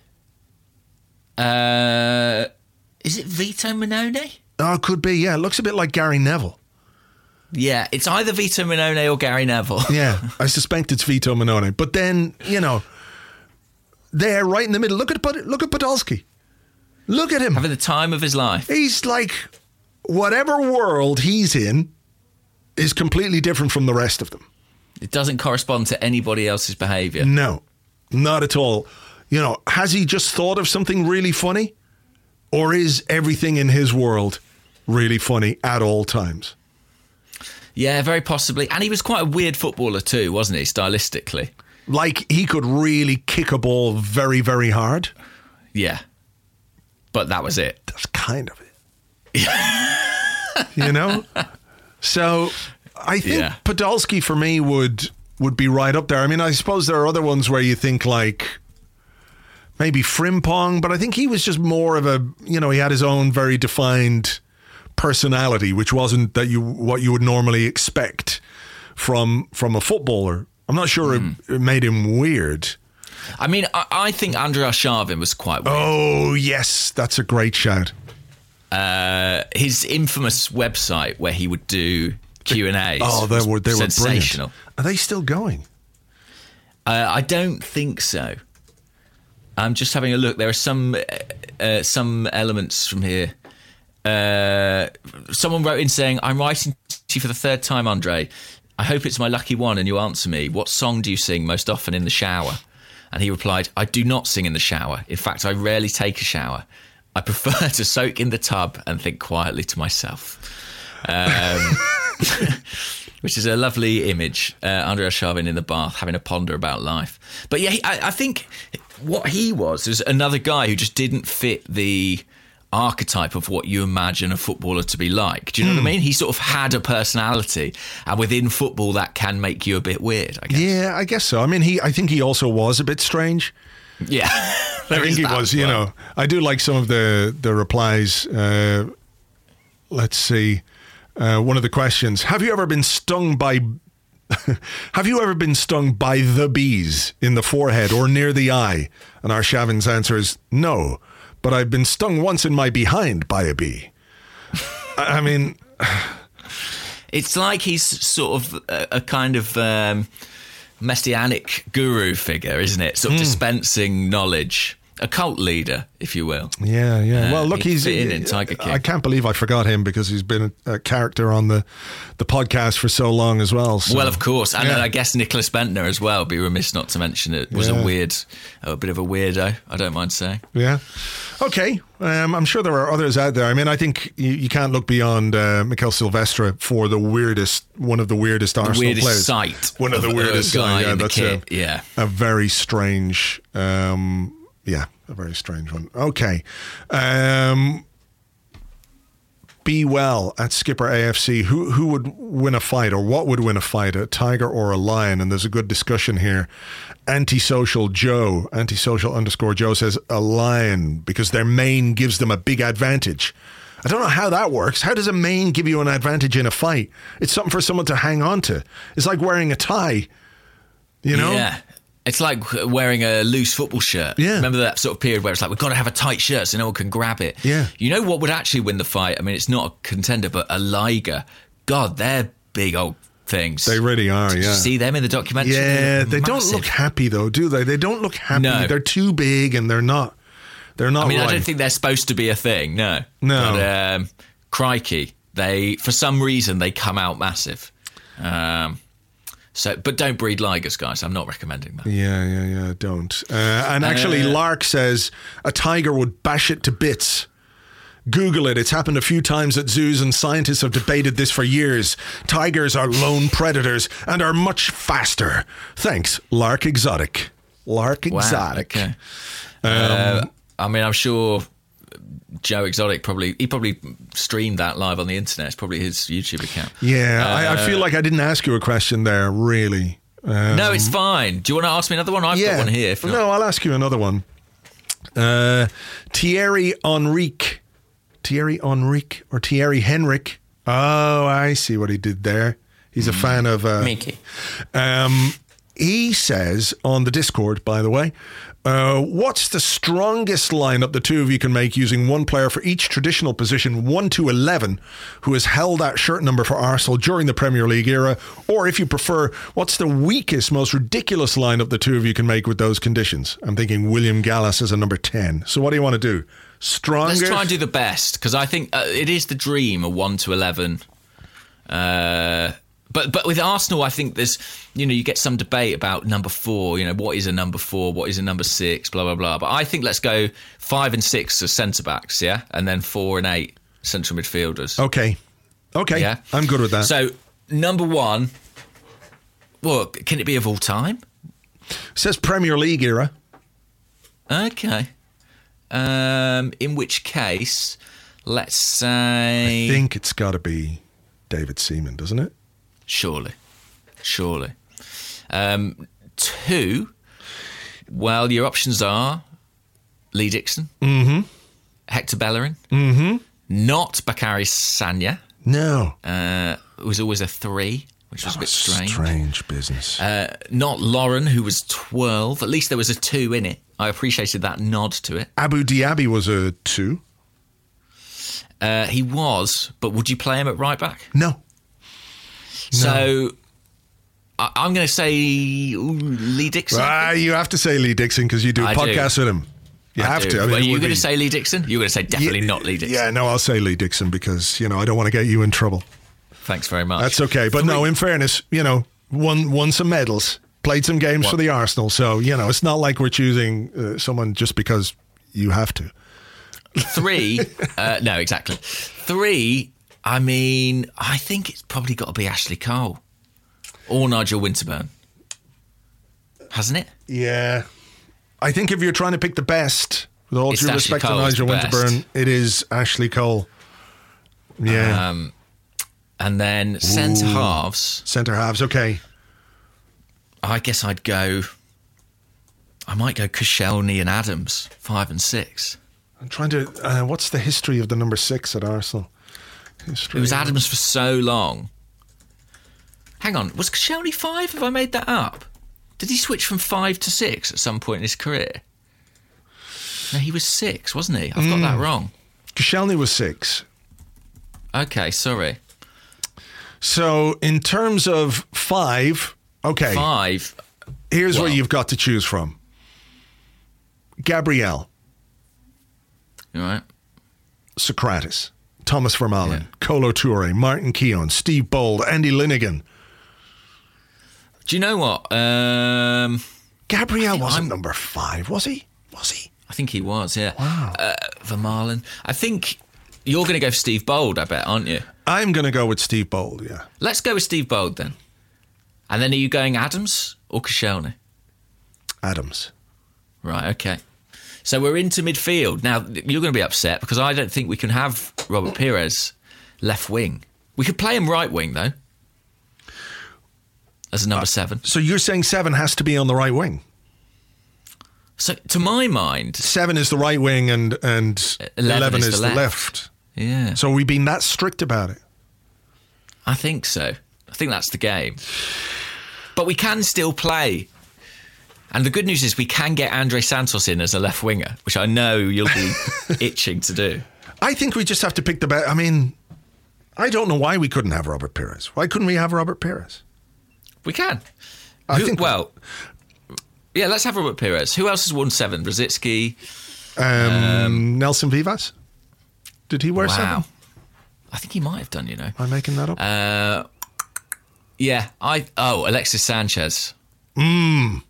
Uh, is it Vito Minone? Oh, it could be, yeah. It looks a bit like Gary Neville. Yeah, it's either Vito Minone or Gary Neville. Yeah, I suspect it's Vito Minone. But then, you know, there right in the middle, look at look at Podolski. Look at him. Having the time of his life. He's like, whatever world he's in is completely different from the rest of them. It doesn't correspond to anybody else's behaviour. No, not at all. You know, has he just thought of something really funny? Or is everything in his world really funny at all times? Yeah, very possibly. And he was quite a weird footballer too, wasn't he, stylistically? Like, he could really kick a ball very, very hard? Yeah. But that was it. That's kind of it. You know? So... I think yeah. Podolski for me would would be right up there. I mean, I suppose there are other ones where you think like maybe Frimpong, but I think he was just more of a, you know, he had his own very defined personality, which wasn't that you what you would normally expect from from a footballer. I'm not sure mm. it, it made him weird. I mean, I, I think Andrei Arshavin was quite weird. Oh, yes, that's a great shout. Uh, his infamous website where he would do Q and A's. Oh, they were, they were sensational. Brilliant. Are they still going? Uh, I don't think so. I'm just having a look. There are some uh, some elements from here. Uh, someone wrote in saying, "I'm writing to you for the third time, Andre. I hope it's my lucky one and you answer me. What song do you sing most often in the shower?" And he replied, "I do not sing in the shower. In fact, I rarely take a shower. I prefer to soak in the tub and think quietly to myself." Um, which is a lovely image. Uh, Andrei Arshavin in the bath having a ponder about life. But yeah, he, I, I think what he was is another guy who just didn't fit the archetype of what you imagine a footballer to be like. Do you know Mm. what I mean? He sort of had a personality, and within football, that can make you a bit weird, I guess. Yeah, I guess so. I mean, he. I think he also was a bit strange. Yeah. I There think is he that was, as you well. know. I do like some of the, the replies. Uh, let's see. Uh, one of the questions. Have you ever been stung by... have you ever been stung by the bees in the forehead or near the eye? And Arshavin's answer is no, but I've been stung once in my behind by a bee. I mean... It's like he's sort of a, a kind of um, messianic guru figure, isn't it? Sort of Mm. dispensing knowledge. A cult leader, if you will. Yeah, yeah. Uh, well, look, he'd he's fit in in Tiger King. I can't believe I forgot him because he's been a, a character on the the podcast for so long as well. So. Well, of course, and Yeah. I guess Nicholas Bentner as well. Be remiss not to mention it. Was Yeah. a weird, a bit of a weirdo. I don't mind saying. Yeah. Okay. Um, I'm sure there are others out there. I mean, I think you, you can't look beyond uh, Mikel Silvestre for the weirdest, one of the weirdest Arsenal weirdest players. sight One of, of the a weirdest guy yeah, in the that's kit, a, yeah. a very strange. Um, yeah, a very strange one. Okay. Um, Be well at Skipper A F C. Who who would win a fight, or what would win a fight, a tiger or a lion? And there's a good discussion here. Antisocial Joe, antisocial underscore Joe says a lion because their mane gives them a big advantage. I don't know how that works. How does a mane give you an advantage in a fight? It's something for someone to hang on to. It's like wearing a tie, you know? Yeah. It's like wearing a loose football shirt. Yeah. Remember that sort of period where it's like, we've got to have a tight shirt so no one can grab it. Yeah. You know what would actually win the fight? I mean, it's not a contender, but a liger. God, they're big old things. They really are, Did you yeah. see them in the documentary? Yeah, they don't Massive. look happy though, do they? They don't look happy. No. They're too big and they're not. They're not. I mean, right. I don't think they're supposed to be a thing. No. No. But, um, crikey, they for some reason they come out massive. Um, so, but don't breed ligers, guys. I'm not recommending that. Yeah, yeah, yeah. Don't. Uh, and actually, Uh, Lark says a tiger would bash it to bits. Google it. It's happened a few times at zoos, and scientists have debated this for years. Tigers are lone predators and are much faster. Thanks, Lark Exotic. Lark Wow, Exotic. okay. Um, uh, I mean, I'm sure Joe Exotic probably he probably streamed that live on the internet. It's probably his YouTube account. Yeah, Uh, I, I feel like I didn't ask you a question there, really. Um, No, it's fine. Do you want to ask me another one? I've got one here. If not. No, I'll ask you another one. Uh, Thierry Henrique. Thierry Henrique or Thierry Henrik. Oh, I see what he did there. He's a fan of... Uh, Mickey. Um, he says on the Discord, by the way, uh, what's the strongest lineup the two of you can make using one player for each traditional position, one to eleven, who has held that shirt number for Arsenal during the Premier League era? Or if you prefer, what's the weakest, most ridiculous lineup the two of you can make with those conditions? I'm thinking William Gallas as a number ten. So what do you want to do? Strongest? Let's try and do the best, because I think uh, it is the dream, a one to eleven. Uh, but but with Arsenal, I think there's, you know, you get some debate about number four. You know, what is a number four? What is a number six? Blah blah blah. But I think let's go five and six as centre backs, yeah, and then four and eight central midfielders. Okay. Okay. Yeah, I'm good with that. So number one, well, can it be of all time? Says Premier League era. Okay. Um, in which case, let's say... I think it's got to be David Seaman, doesn't it? Surely. Surely. Um, two, well, your options are Lee Dixon, Mm-hmm. Hector Bellerin, Mm-hmm. not Bakary Sagna. No. Uh, it was always a three, which was a bit strange. Strange business. Uh, not Lauren, who was twelve. At least there was a two in it. I appreciated that nod to it. Abu Diaby was a two. Uh, he was, but would you play him at right back? No. So I, I'm going to say ooh, Lee Dixon. Ah, you have to say Lee Dixon because you do a I do. podcast with him. You I have do. to. I mean, Are it you would going be- to say Lee Dixon? You're going to say definitely Yeah, not Lee Dixon. Yeah, no, I'll say Lee Dixon because, you know, I don't want to get you in trouble. Thanks very much. That's okay. But no, in fairness, you know, won won some medals, played some games for the Arsenal. So, you know, it's not like we're choosing uh, someone just because you have to. Three, uh, no, exactly. Three, I mean, I think it's probably got to be Ashley Cole or Nigel Winterburn. Hasn't it? Yeah. I think if you're trying to pick the best, With all It's due Ashley respect to Cole is Nigel the best. Winterburn, it is Ashley Cole. Yeah. Um, and then centre halves. Centre halves, okay. I guess I'd go. I might go Koscielny and Adams, five and six. I'm trying to. Uh, what's the history of the number six at Arsenal? History. It was Adams for so long. Hang on, was Koscielny five? Have I made that up? Did he switch from five to six at some point in his career? No, he was six, wasn't he? I've got that wrong. Koscielny was six. Okay, sorry. So in terms of five, okay. Five. Here's well, where you've got to choose from. Gabriel. All right. Socrates. Thomas Vermaelen. Yeah. Kolo Touré. Martin Keown. Steve Bold. Andy Linnigan. Do you know what? Um, Gabriel wasn't I'm- number five, was he? Was he? I think he was, yeah. Wow. Uh, Vermaelen. I think you're going to go for Steve Bold, I bet, aren't you? I'm going to go with Steve Bold, yeah. Let's go with Steve Bold then. And then are you going Adams or Koscielny? Adams. Right, okay. So we're into midfield. Now, you're going to be upset because I don't think we can have Robert Pires left wing. We could play him right wing, though, as a number uh, seven. So you're saying seven has to be on the right wing? So, to my mind... Seven is the right wing and, and eleven, eleven is, is the, left. the left. Yeah. So we've been that strict about it? I think so. I think that's the game. But we can still play. And the good news is we can get Andre Santos in as a left winger, which I know you'll be itching to do. I think we just have to pick the best. I mean, I don't know why we couldn't have Robert Pires. Why couldn't we have Robert Pires? We can. I Who, think well, yeah, let's have Robert Pires. Who else has won seven? Brzezinski? Um, um, Nelson Vivas? Did he wear wow. seven? I think he might have done, you know. Am I making that up? Uh, yeah, I. Oh, Alexis Sanchez. Mmm.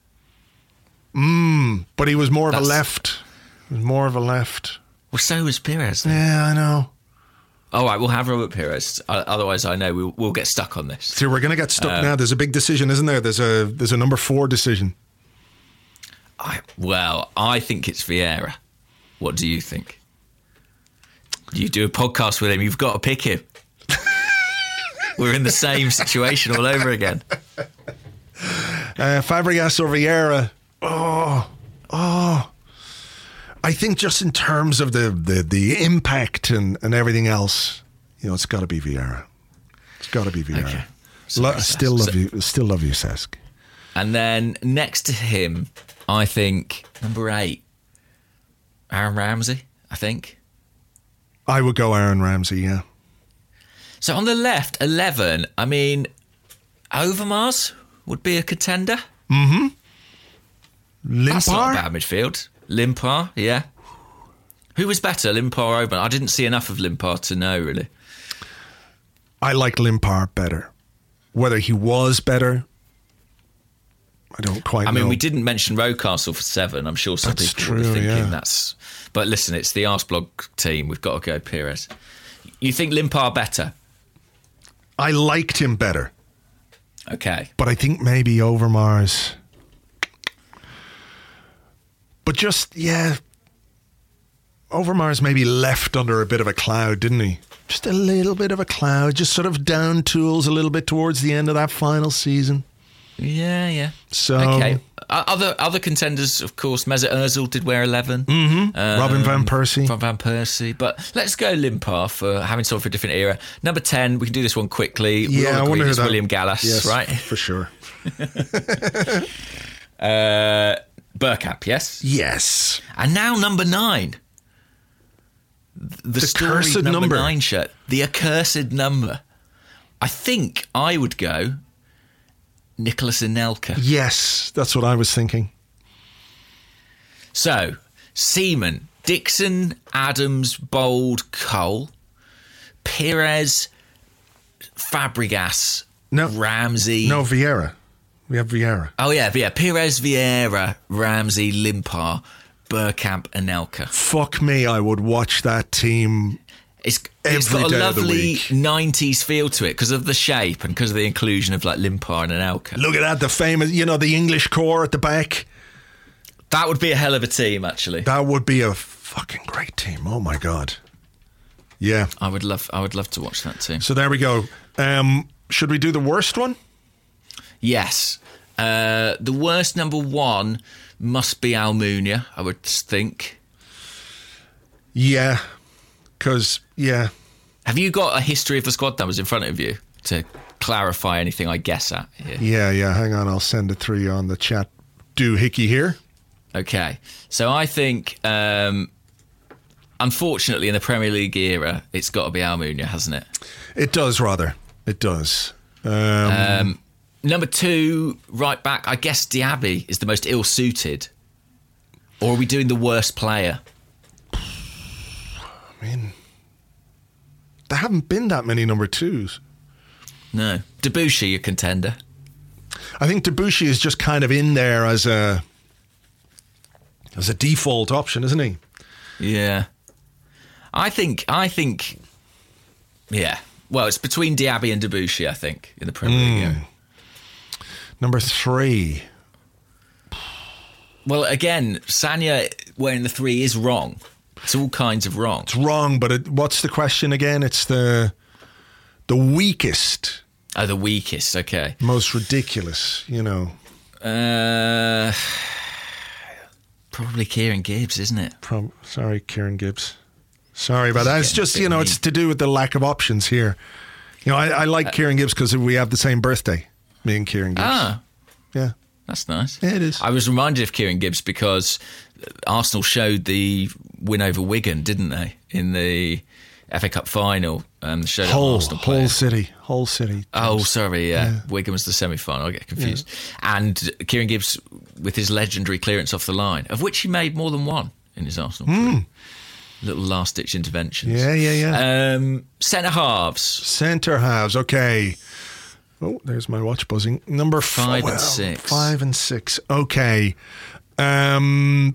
Mmm. But he was more of That's, a left. He was more of a left. Well, so was Pires. Then. Yeah, I know. All right, we'll have Robert Pires. Otherwise, I know we'll, we'll get stuck on this. See, we're going to get stuck um, now. There's a big decision, isn't there? There's a there's a number four decision. I, well, I think it's Vieira. What do you think? You do a podcast with him, you've got to pick him. We're in the same situation all over again. Uh, Fabregas or Vieira? Oh, oh. I think just in terms of the, the, the impact and, and everything else, you know, it's got to be Vieira. It's got to be Vieira. Okay. Lo- still love so, you, still love you, Cesc. And then next to him, I think number eight, Aaron Ramsey. I think I would go Aaron Ramsey. Yeah. So on the left, eleven. I mean, Overmars would be a contender. Mm-hmm. Limpar? That's not a bad midfield. Limpar, yeah. Who was better, Limpar or Overmars? I didn't see enough of Limpar to know, really. I like Limpar better. Whether he was better, I don't quite I know. mean, we didn't mention Rocastle for seven. I'm sure some that's people true, will be thinking yeah. that's... But listen, it's the Arsblog team. We've got to go Pires. You think Limpar better? I liked him better. Okay. But I think maybe Overmars... But just, yeah, Overmars maybe left under a bit of a cloud, didn't he? Just a little bit of a cloud, just sort of down tools a little bit towards the end of that final season. Yeah, yeah. So okay. Other other contenders, of course, Mesut Ozil did wear eleven. Mm-hmm. Um, Robin Van Persie. Robin Van Persie. But let's go Limpar for having sort of a different era. Number ten, we can do this one quickly. We yeah, all I wonder it's who that... William Gallas, yes, right? For sure. uh, Bergkamp, yes? Yes. And now number nine. The, the cursed number, number nine shirt. The accursed number. I think I would go Nicolas Anelka. Yes, that's what I was thinking. So, Seaman, Dixon, Adams, Bold, Cole, Pires, Fabregas, no, Ramsey. No, Vieira. We have Vieira. Oh, yeah, yeah. Pires, Vieira, Ramsey, Limpar, Bergkamp, Anelka. Fuck me, I would watch that team. It's, it's Every got a day of the lovely week. nineties feel to it because of the shape and because of the inclusion of like Limpar and Anelka. Look at that, the famous, you know, the English core at the back. That would be a hell of a team, actually. That would be a fucking great team. Oh my God. Yeah. I would love I would love to watch that team. So there we go. Um, should we do the worst one? Yes. Uh, the worst number one must be Almunia, I would think. Yeah. Because, yeah. Have you got a history of the squad numbers in front of you to clarify anything I guess at here? Yeah, yeah. Hang on. I'll send it through you on the chat. Do Hickey here. Okay. So I think, um, unfortunately, in the Premier League era, it's got to be Almunia, hasn't it? It does, rather. It does. Um, um, number two, right back, I guess Diaby is the most ill-suited. Or are we doing the worst player? I mean, there haven't been that many number twos. No. Debuchy, a contender. I think Debuchy is just kind of in there as a as a default option, isn't he? Yeah. I think, I think, yeah. Well, it's between Diaby and Debuchy, I think, in the Premier League. Mm. Number three. Well, again, Sanya wearing the three is wrong. It's all kinds of wrong. It's wrong, but it, what's the question again? It's the the weakest. Oh, the weakest, okay. Most ridiculous, you know. Uh, probably Kieran Gibbs, isn't it? Pro- Sorry, Kieran Gibbs. Sorry about that. It's just, you know, it's to do with the lack of options here. You know, I, I like uh, Kieran Gibbs because we have the same birthday, me and Kieran Gibbs. Ah. Yeah. That's nice. Yeah, it is. I was reminded of Kieran Gibbs because Arsenal showed the win over Wigan, didn't they, in the F A Cup final? Um, showed Hull, Arsenal Hull players. City, Hull City. James. Oh, sorry, yeah. yeah. Wigan was the semi-final. I get confused. Yeah. And Kieran Gibbs with his legendary clearance off the line, of which he made more than one in his Arsenal career. Mm. Little last-ditch interventions. Yeah, yeah, yeah. Um, centre halves. Centre halves. Okay. Oh, there's my watch buzzing. Number five four, and six. Five and six. Okay. Um,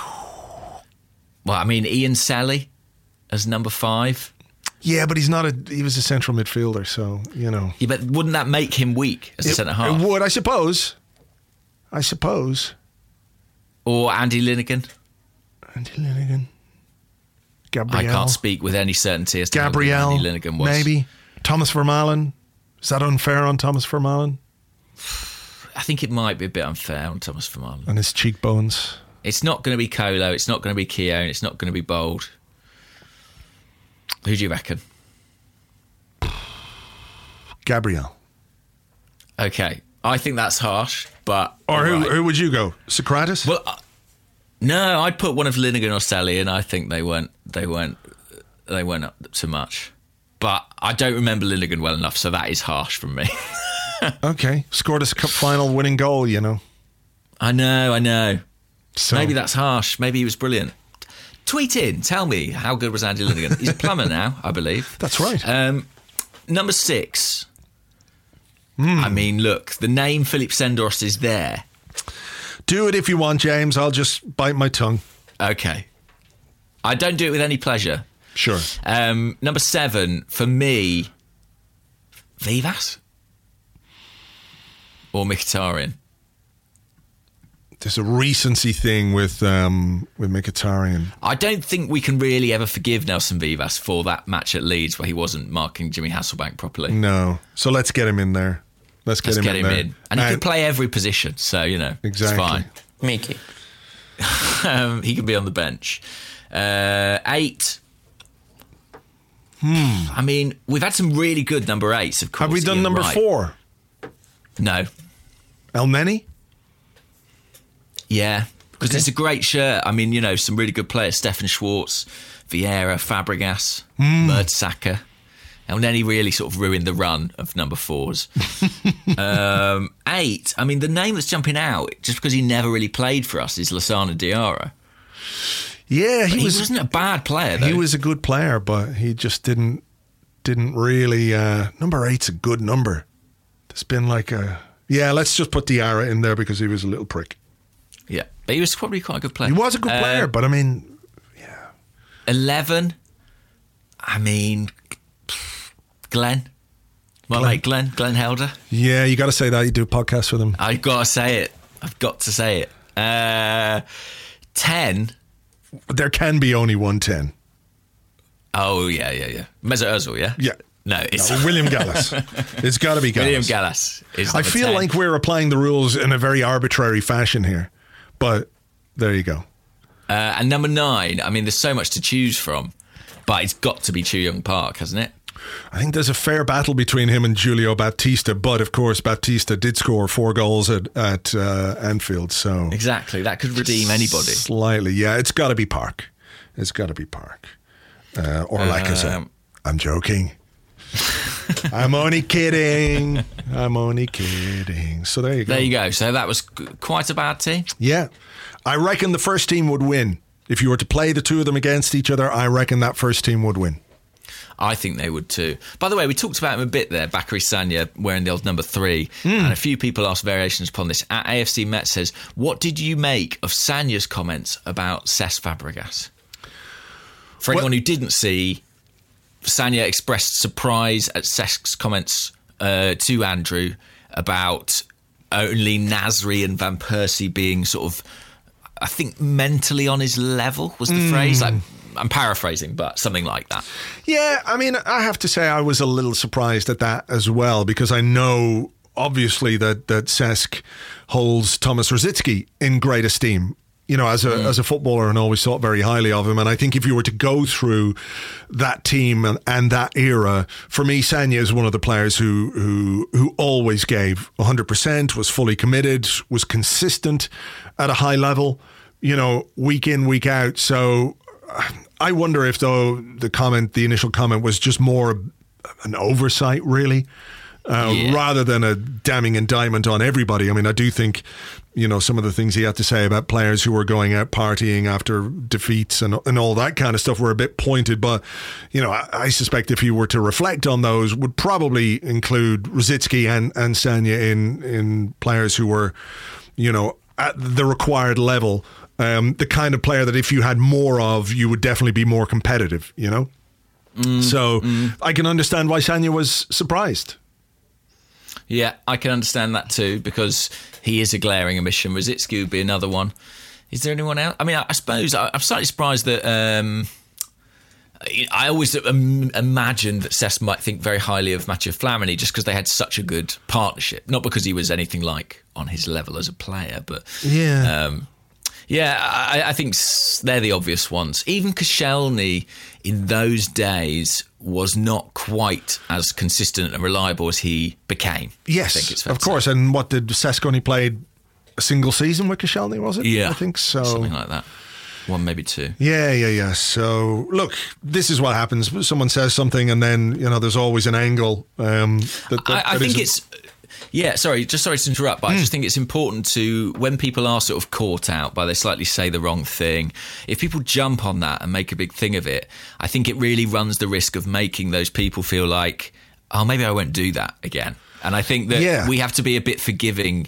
well, I mean, Ian Selly as number five. Yeah, but he's not a. He was a central midfielder, so you know. Yeah, but wouldn't that make him weak as a centre half? It would, I suppose. I suppose. Or Andy Linnigan. Andy Linnigan. Gabriel. I can't speak with any certainty as to Gabriel, how good Andy Linnigan was. Maybe Thomas Vermaelen. Is that unfair on Thomas Vermaelen? I think it might be a bit unfair on Thomas Vermaelen. And his cheekbones. It's not going to be Kolo. It's not going to be Keown. It's not going to be Bold. Who do you reckon? Gabriel. Okay. I think that's harsh, but... Or who, right. who would you go? Socrates? Well, uh, no, I'd put one of Linnigan or Selly, and I think they weren't, they weren't, they weren't up to much. But I don't remember Linnigan well enough, so that is harsh from me. Okay. Scored a cup final winning goal, you know. I know, I know. So. Maybe that's harsh. Maybe he was brilliant. Tweet in. Tell me, how good was Andy Linnigan? He's a plumber now, I believe. That's right. Um, number six. Mm. I mean, look, the name Philip Sendoros is there. Do it if you want, James. I'll just bite my tongue. Okay. I don't do it with any pleasure. Sure. Um, number seven, for me, Vivas or Mkhitaryan. There's a recency thing with um, with Mkhitaryan. I don't think we can really ever forgive Nelson Vivas for that match at Leeds where he wasn't marking Jimmy Hasselbank properly. No. So let's get him in there. Let's get let's him get in him there. in. And he can play every position, so, you know, exactly. it's fine. Mickey. um, he can be on the bench. Uh, eight. Hmm. I mean, we've had some really good number eights, of course. Have we done Ian number Wright. four? No. Elneny? Yeah, because okay. It's a great shirt. I mean, you know, some really good players. Stefan Schwartz, Vieira, Fabregas, mm. Mertesacker. Elneny really sort of ruined the run of number fours. um, eight, I mean, the name that's jumping out, just because he never really played for us, is Lassana Diarra. Yeah, he, he was, wasn't a bad player, though. He was a good player, but he just didn't didn't really... Uh, number eight's a good number. There's been like a... Yeah, let's just put Diarra in there because he was a little prick. Yeah, but he was probably quite a good player. He was a good player, uh, but I mean, yeah. eleven, I mean, Glenn. My Glenn. mate Glenn, Glenn Helder. Yeah, you got to say that. You do a podcast with him. I've got to say it. I've got to say it. Uh, ten. There can be only one ten. Oh, yeah, yeah, yeah. Mesut Ozil, yeah? Yeah. No, it's no, William Gallas. It's got to be Gallas. William Gallas is I feel ten. like we're applying the rules in a very arbitrary fashion here, but there you go. Uh, and number nine, I mean, there's so much to choose from, but it's got to be Chu Young Park, hasn't it? I think there's a fair battle between him and Julio Baptista, but of course Baptista did score four goals at, at uh, Anfield, so... Exactly, that could redeem anybody. Slightly, yeah, it's got to be Park. It's got to be Park. Uh, or like um, I said, I'm joking. I'm only kidding. I'm only kidding. So there you go. There you go. So that was quite a bad team. Yeah. I reckon the first team would win. If you were to play the two of them against each other, I reckon that first team would win. I think they would too. By the way, we talked about him a bit there, Bakary Sagna wearing the old number three, mm. and a few people asked variations upon this. At A F C Met says, what did you make of Sagna's comments about Cesc Fabregas? For anyone well, who didn't see, Sagna expressed surprise at Cesc's comments uh, to Andrew about only Nasri and Van Persie being sort of, I think, mentally on his level was the mm. phrase. Like, I'm paraphrasing, but something like that. Yeah, I mean, I have to say I was a little surprised at that as well, because I know, obviously, that, that Cesc holds Thomas Rosicky in great esteem, you know, as a mm. as a footballer, and always thought very highly of him. And I think if you were to go through that team and, and that era, for me, Sagna is one of the players who who who always gave one hundred percent, was fully committed, was consistent at a high level, you know, week in, week out. So I wonder if, though, the comment, the initial comment was just more an oversight, really, uh, yeah. rather than a damning indictment on everybody. I mean, I do think, you know, some of the things he had to say about players who were going out partying after defeats and and all that kind of stuff were a bit pointed. But, you know, I, I suspect if you were to reflect on those, would probably include Rosicky and, and Sagna in, in players who were, you know, at the required level. Um, the kind of player that if you had more of, you would definitely be more competitive, you know? Mm, so mm. I can understand why Sagna was surprised. Yeah, I can understand that too, because he is a glaring omission. Rosicky would be another one. Is there anyone else? I mean, I, I suppose I, I'm slightly surprised that... Um, I always um, imagined that Cesc might think very highly of Mathieu Flamini just because they had such a good partnership. Not because he was anything like on his level as a player, but... Yeah. Um, Yeah, I, I think they're the obvious ones. Even Koscielny in those days was not quite as consistent and reliable as he became. Yes, I think it's fair of course. Say. And what, did Cesc only played a single season with Koscielny, was it? Yeah, I think so. Something like that. One, maybe two. Yeah, yeah, yeah. So, look, this is what happens. Someone says something and then, you know, there's always an angle. Um, that, that, I, I that think it's... Yeah, sorry, just sorry to interrupt, but mm. I just think it's important to, when people are sort of caught out by they slightly say the wrong thing, if people jump on that and make a big thing of it, I think it really runs the risk of making those people feel like, oh, maybe I won't do that again. And I think that yeah. we have to be a bit forgiving.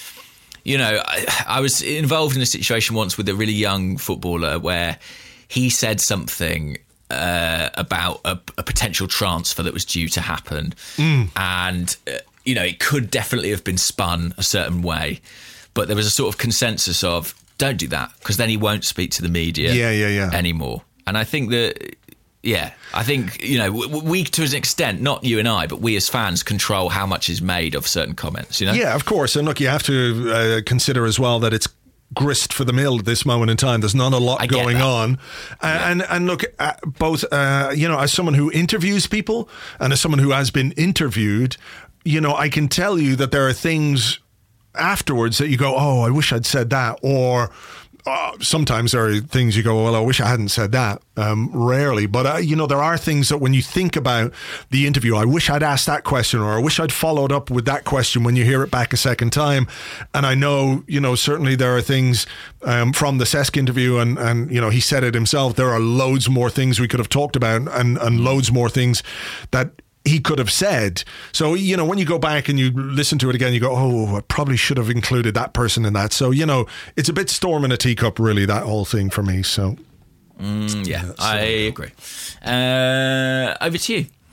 You know, I, I was involved in a situation once with a really young footballer where he said something uh, about a, a potential transfer that was due to happen. Mm. And... Uh, you know, it could definitely have been spun a certain way, but there was a sort of consensus of don't do that because then he won't speak to the media yeah, yeah, yeah. anymore. And I think that, yeah, I think, you know, we, to an extent, not you and I, but we as fans control how much is made of certain comments, you know? Yeah, of course. And look, you have to uh, consider as well that it's grist for the mill at this moment in time. There's not a lot going on. Yeah. And, and look, uh, both, uh, you know, as someone who interviews people and as someone who has been interviewed, you know, I can tell you that there are things afterwards that you go, oh, I wish I'd said that. Or uh, sometimes there are things you go, well, I wish I hadn't said that. Um, rarely. But, uh, you know, there are things that when you think about the interview, I wish I'd asked that question, or I wish I'd followed up with that question when you hear it back a second time. And I know, you know, certainly there are things um, from the Cesc interview, and, and, you know, he said it himself, there are loads more things we could have talked about, and, and loads more things that he could have said. So, you know, when you go back and you listen to it again, you go, oh, I probably should have included that person in that. So, you know, it's a bit storm in a teacup, really, that whole thing for me. So, mm, yeah, yeah I agree. Uh, over to you.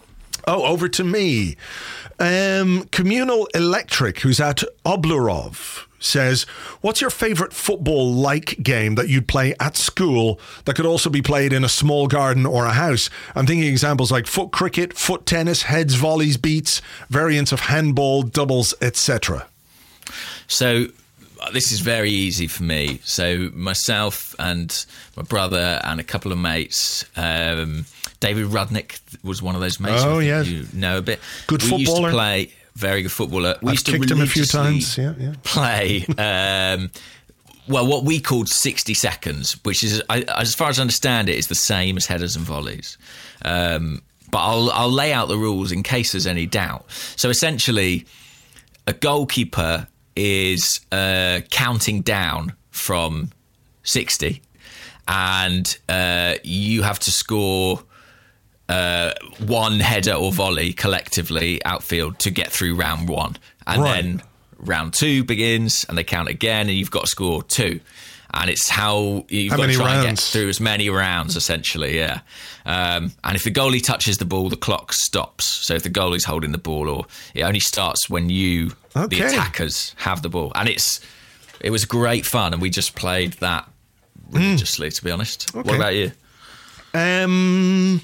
Oh, over to me. Um, Communal Electric, who's at Oblarov, says, what's your favourite football-like game that you'd play at school that could also be played in a small garden or a house? I'm thinking examples like foot cricket, foot tennis, heads, volleys, beats, variants of handball, doubles, et cetera. So this is very easy for me. So myself and my brother and a couple of mates, um, David Rudnick was one of those mates. Oh, yeah. You know a bit. Good we footballer. We used to play, very good footballer. We I've used to kicked him a few religiously times. Yeah, yeah. play, um, well, what we called sixty seconds, which is, I, as far as I understand it, is the same as headers and volleys. Um, but I'll, I'll lay out the rules in case there's any doubt. So essentially, a goalkeeper is uh, counting down from sixty, and uh, you have to score uh, one header or volley collectively outfield to get through round one. And right. then round two begins and they count again and you've got to score two. And it's how you've how got many to try rounds? and get through as many rounds, essentially, yeah. Um, and if the goalie touches the ball, the clock stops. So if the goalie's holding the ball, or it only starts when you, okay. the attackers, have the ball. And it's it was great fun, and we just played that religiously, mm. to be honest. Okay. What about you? Um,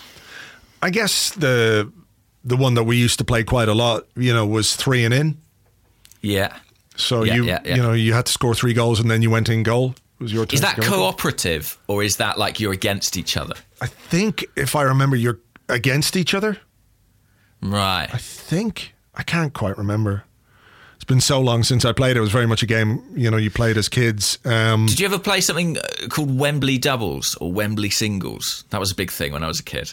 I guess the the one that we used to play quite a lot, you know, was three and in. Yeah. So yeah, you yeah, yeah. you know you had to score three goals and then you went in goal. It was your turn. Is that to go cooperative or is that like you're against each other? I think if I remember, you're against each other. Right. I think I can't quite remember. It's been so long since I played. It was very much a game, you know, you played as kids. Um, Did you ever play something called Wembley doubles or Wembley singles? That was a big thing when I was a kid.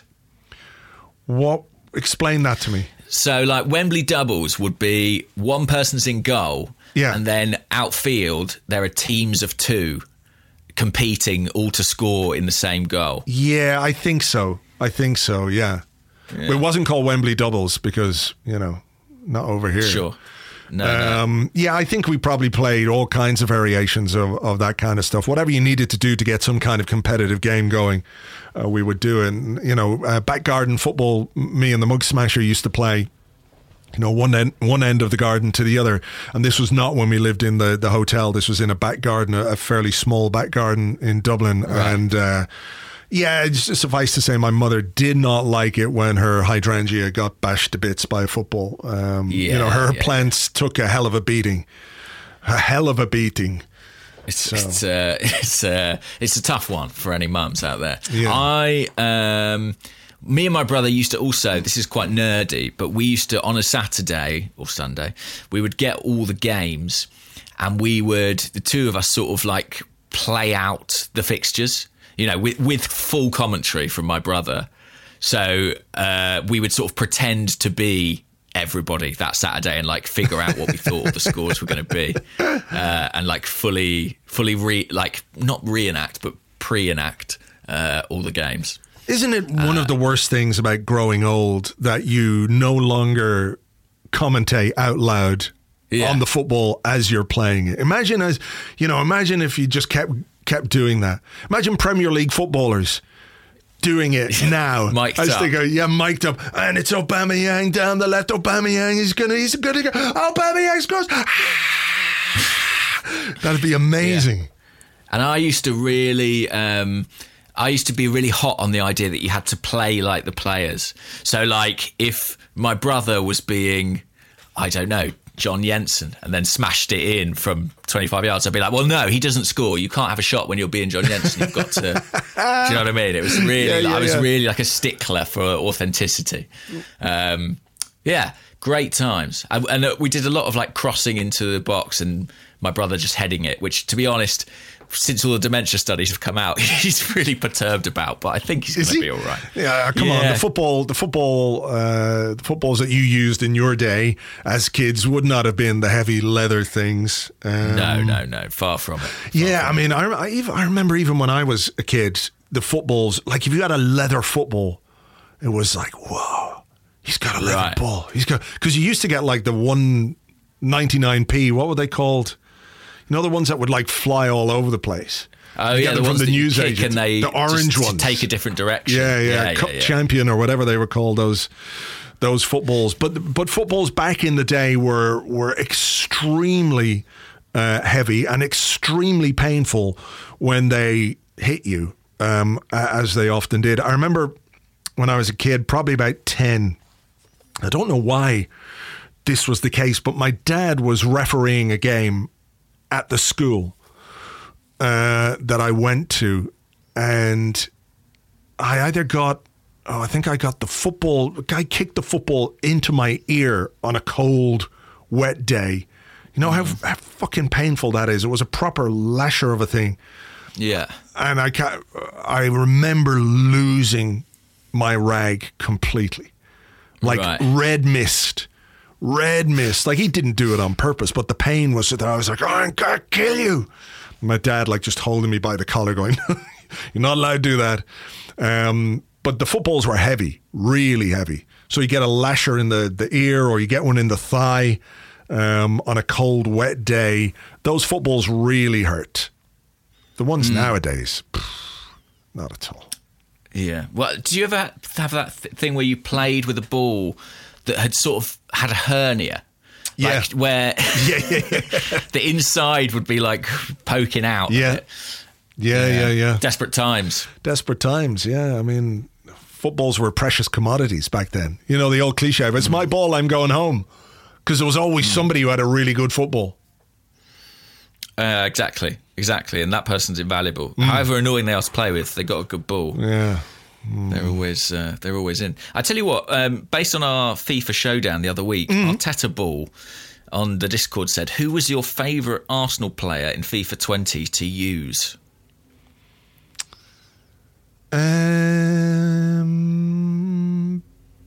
What? Explain that to me. So, like, Wembley doubles would be one person's in goal, yeah, and then outfield there are teams of two competing all to score in the same goal. Yeah, I think so. I think so. Yeah, yeah. It wasn't called Wembley doubles because, you know, not over here. Sure. No, um, no. Yeah, I think we probably played all kinds of variations of, of that kind of stuff. Whatever you needed to do to get some kind of competitive game going, uh, we would do it. And, you know, uh, back garden football, me and the Mug Smasher used to play, you know, one end, one end of the garden to the other. And this was not when we lived in the, the hotel. This was in a back garden, a, a fairly small back garden in Dublin. Right. And, uh, yeah, just suffice to say, my mother did not like it when her hydrangea got bashed to bits by a football. Um, yeah, you know, her yeah. plants took a hell of a beating. A hell of a beating. It's so. it's uh, it's uh, it's a tough one for any mums out there. Yeah. I um, me and my brother used to also. This is quite nerdy, but we used to on a Saturday or Sunday we would get all the games, and we would the two of us sort of like play out the fixtures. You know, with, with full commentary from my brother. So uh, we would sort of pretend to be everybody that Saturday and like figure out what we thought the scores were going to be, uh, and like fully, fully re like not reenact but pre-enact uh, all the games. Isn't it one uh, of the worst things about growing old that you no longer commentate out loud yeah. on the football as you're playing it? Imagine as you know, imagine if you just kept. kept doing that. Imagine Premier League footballers doing it now. Mic'd as up. they go, yeah, mic'd up. And it's Aubameyang down the left. Aubameyang is going to, he's going to go. Aubameyang scores. That'd be amazing. Yeah. And I used to really, um, I used to be really hot on the idea that you had to play like the players. So like if my brother was being, I don't know, John Jensen and then smashed it in from twenty-five yards, I'd be like, well, no, he doesn't score. You can't have a shot when you're being John Jensen. You've got to, do you know what I mean? It was really, yeah, yeah, like, I was yeah. really like a stickler for authenticity. Um, yeah, great times. And, and uh, we did a lot of like crossing into the box and my brother just heading it, which to be honest, since all the dementia studies have come out, he's really perturbed about, but I think he's going to be all right. Yeah, come yeah. on. The football, the football, uh, the footballs that you used in your day as kids would not have been the heavy leather things. Um, no, no, no. Far from it. Far yeah, from I mean, it. I, I, even, I remember even when I was a kid, the footballs, like if you had a leather football, it was like, whoa, he's got a leather right. ball. He's got, because you used to get like the one ninety-nine p, what were they called? You know, the ones that would like fly all over the place. Oh, you yeah, get them the from ones the that you news kick agents. and they the orange just ones take a different direction. Yeah, yeah, yeah Cup yeah, yeah. champion or whatever they were called. Those those footballs, but but footballs back in the day were were extremely uh, heavy and extremely painful when they hit you, um, as they often did. I remember when I was a kid, probably about ten. I don't know why this was the case, but my dad was refereeing a game at the school uh, that I went to, and I either got, oh, I think I got the football, the guy kicked the football into my ear on a cold, wet day. You know how, how fucking painful that is. It was a proper lasher of a thing. Yeah. And I can't, I remember losing my rag completely. Like Right. red mist. Red mist. Like he didn't do it on purpose, but the pain was that I was like, oh, I'm going to kill you. My dad like just holding me by the collar going, you're not allowed to do that. Um, but the footballs were heavy, really heavy. So you get a lasher in the, the ear or you get one in the thigh um, on a cold, wet day. Those footballs really hurt. The ones mm. nowadays, pff, not at all. Yeah. Well, do you ever have that th- thing where you played with a ball that had sort of had a hernia? Yeah. Like where yeah, yeah, yeah. the inside would be like poking out. Yeah. Yeah, yeah, yeah, yeah. Desperate times. Desperate times, yeah. I mean, footballs were precious commodities back then. You know, the old cliche, if it's my ball, I'm going home. Because there was always somebody who had a really good football. Uh, exactly, exactly. And that person's invaluable. Mm. However annoying they are to play with, they got a good ball. Yeah. Mm. They're always uh, they're always in. I tell you what, um, based on our FIFA showdown the other week, mm. Arteta Ball on the Discord said, who was your favourite Arsenal player in FIFA twenty to use? Um,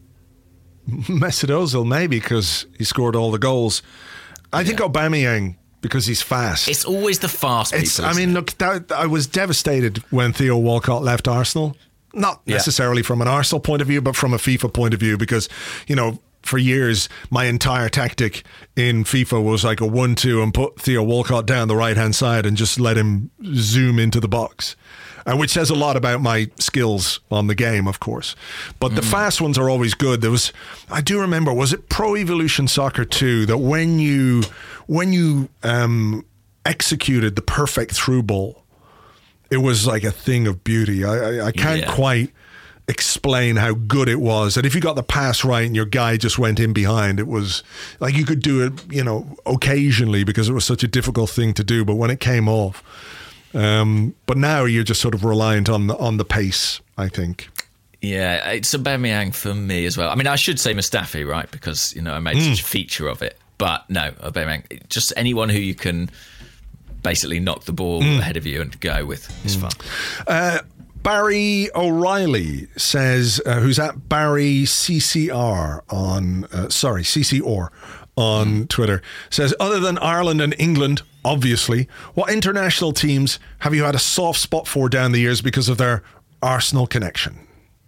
Mesut Ozil, maybe, because he scored all the goals. I yeah. think Aubameyang, because he's fast. It's always the fast people. It's, I mean, look, that, I was devastated when Theo Walcott left Arsenal. Not necessarily yeah. from an Arsenal point of view, but from a FIFA point of view, because, you know, for years, my entire tactic in FIFA was like a one two and put Theo Walcott down the right-hand side and just let him zoom into the box. Uh, which says a lot about my skills on the game, of course. But mm. the fast ones are always good. There was, I do remember, was it Pro Evolution Soccer two that when you when you um, executed the perfect through ball, it was like a thing of beauty. I, I, I can't yeah. quite explain how good it was. And if you got the pass right and your guy just went in behind, it was like you could do it, you know, occasionally because it was such a difficult thing to do. But when it came off. Um, but now you're just sort of reliant on the, on the pace, I think. Yeah, it's Aubameyang for me as well. I mean, I should say Mustafi, right? Because, you know, I made mm. such a feature of it. But no, Aubameyang, just anyone who you can basically knock the ball mm. ahead of you and go with is mm. fun. Uh, Barry O'Reilly says, uh, who's at Barry C C R on, uh, sorry, C C R on mm. Twitter, says, other than Ireland and England, obviously, what international teams have you had a soft spot for down the years because of their Arsenal connection?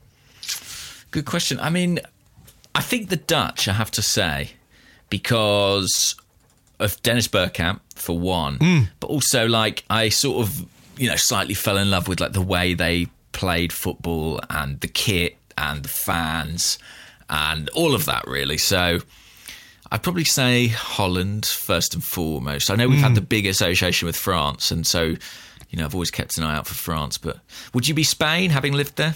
Good question. I mean, I think the Dutch, I have to say, because of Dennis Bergkamp, for one, mm. but also, like, I sort of, you know, slightly fell in love with, like, the way they played football and the kit and the fans and all of that, really. So I'd probably say Holland first and foremost. I know we've mm. had the big association with France, and so, you know, I've always kept an eye out for France. But would you be Spain, having lived there?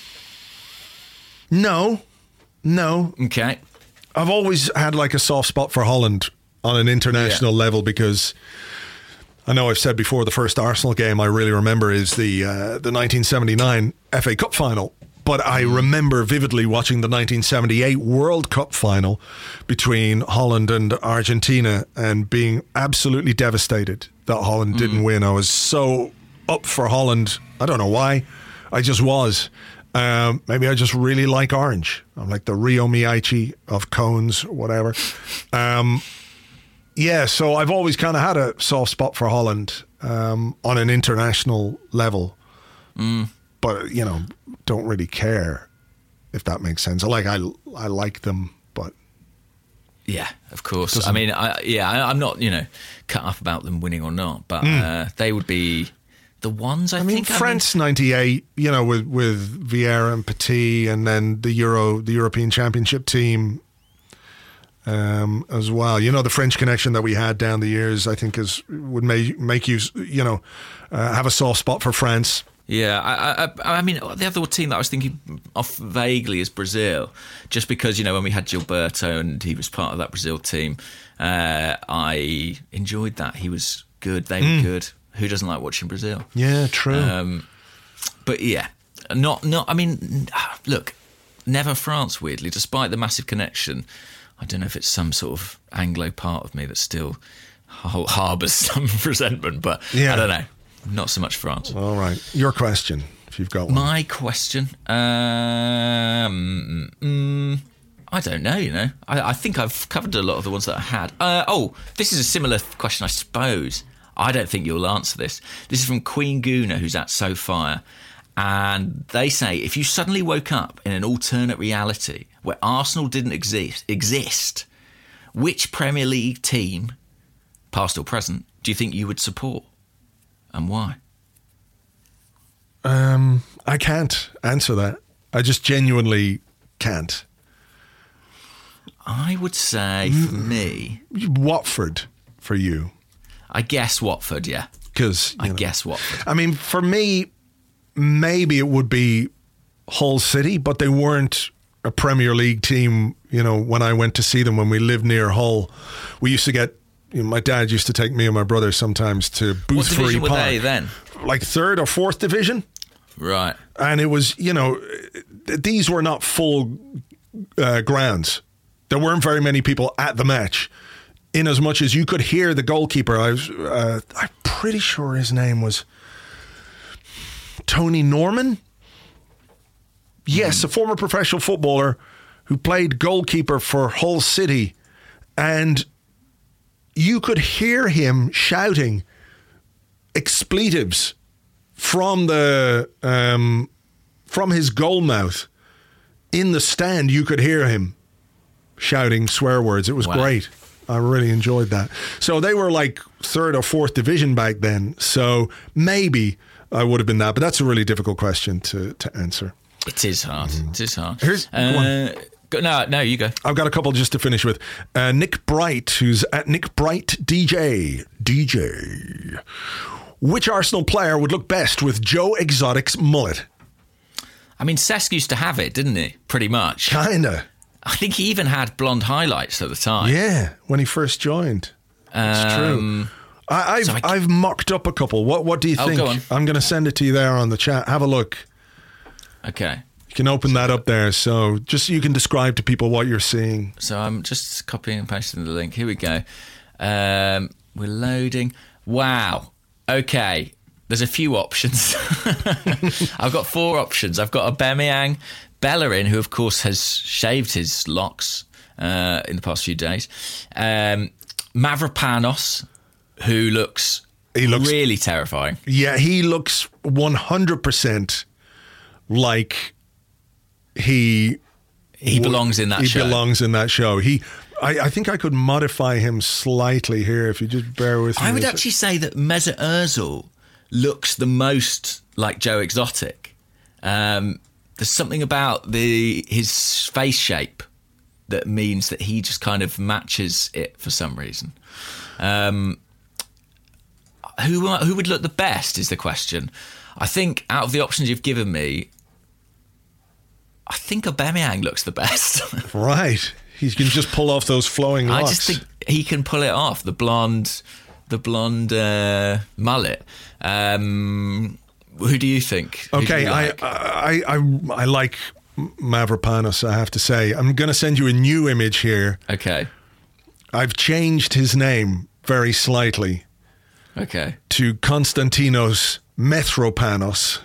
No, no. Okay. I've always had like a soft spot for Holland on an international yeah. level because I know I've said before the first Arsenal game I really remember is the uh, the nineteen seventy-nine F A Cup final. But I remember vividly watching the nineteen seventy-eight World Cup final between Holland and Argentina and being absolutely devastated that Holland mm. didn't win. I was so up for Holland. I don't know why. I just was. Um, maybe I just really like orange. I'm like the Rio Miyachi of cones, whatever. Um, yeah, so I've always kind of had a soft spot for Holland um, on an international level. Mm. But, you know, don't really care, if that makes sense. Like, I, I like them, but... Yeah, of course. I mean, I, yeah, I, I'm not, you know, cut up about them winning or not, but mm. uh, they would be the ones I, I mean, think France I mean, ninety-eight, you know, with with Vieira and Petit, and then the Euro, the European Championship team um, as well. You know, the French connection that we had down the years, I think, is would make make you, you know, uh, have a soft spot for France. Yeah, I, I, I mean, the other team that I was thinking of vaguely is Brazil, just because, you know, when we had Gilberto and he was part of that Brazil team, uh, I enjoyed that. He was good, they mm. were good. Who doesn't like watching Brazil? Yeah, true. Um, but yeah, not, not, I mean, look, never France, weirdly, despite the massive connection. I don't know if it's some sort of Anglo part of me that still harbours some resentment, but yeah. I don't know. Not so much France. All right. Your question, if you've got one. My question? Um, mm, I don't know, you know. I, I think I've covered a lot of the ones that I had. Uh, oh, this is a similar question, I suppose. I don't think you'll answer this. This is from Queen Guna, who's at SoFire. And they say, if you suddenly woke up in an alternate reality where Arsenal didn't exist, exist, which Premier League team, past or present, do you think you would support? And why? Um, I can't answer that. I just genuinely can't. I would say for mm. me... Watford for you. I guess Watford, yeah. Because I know, guess Watford. I mean, for me, maybe it would be Hull City, but they weren't a Premier League team, you know, when I went to see them when we lived near Hull. We used to get... You know, my dad used to take me and my brother sometimes to Boothbury Park. What division were they then? Like third or fourth division. Right. And it was, you know, these were not full uh, grounds. There weren't very many people at the match. In as much as you could hear the goalkeeper, I was, uh, I'm pretty sure his name was Tony Norman. Yes, mm. a former professional footballer who played goalkeeper for Hull City. And you could hear him shouting expletives from the um, from his goal mouth in the stand. You could hear him shouting swear words. It was wow. great. I really enjoyed that. So they were like third or fourth division back then. So maybe I would have been that. But that's a really difficult question to to answer. It is hard. Mm. It is hard. Here's uh, one. No, no, you go. I've got a couple just to finish with. Uh, Nick Bright, who's at Nick Bright D J. D J. Which Arsenal player would look best with Joe Exotic's mullet? I mean, Cesc used to have it, didn't he? Pretty much. Kinda. I think he even had blonde highlights at the time. Yeah, when he first joined. That's um, true. I, I've so I... I've mocked up a couple. What What do you oh, think? Go on. I'm going to send it to you there on the chat. Have a look. Okay. You can open that up there, so just so you can describe to people what you're seeing. So I'm just copying and pasting the link. Here we go. Um, we're loading. Wow. Okay. There's a few options. I've got four options. I've got Aubameyang, Bellerin, who of course has shaved his locks uh, in the past few days. Um, Mavropanos, who looks, he looks really terrifying. Yeah, he looks one hundred percent like... He he belongs in that he show. He belongs in that show. He, I, I think I could modify him slightly here if you just bear with me. I would actually say that Mesut Ozil looks the most like Joe Exotic. Um, there's something about the his face shape that means that he just kind of matches it for some reason. Um, who who would look the best is the question. I think out of the options you've given me, I think Aubameyang looks the best. Right. He can just pull off those flowing locks. I just think he can pull it off. The blonde, the blonde uh, mullet. Um, who do you think? Okay, you like? I, I, I, I like Mavropanos, I have to say. I'm going to send you a new image here. Okay. I've changed his name very slightly. Okay. To Konstantinos Metropanos.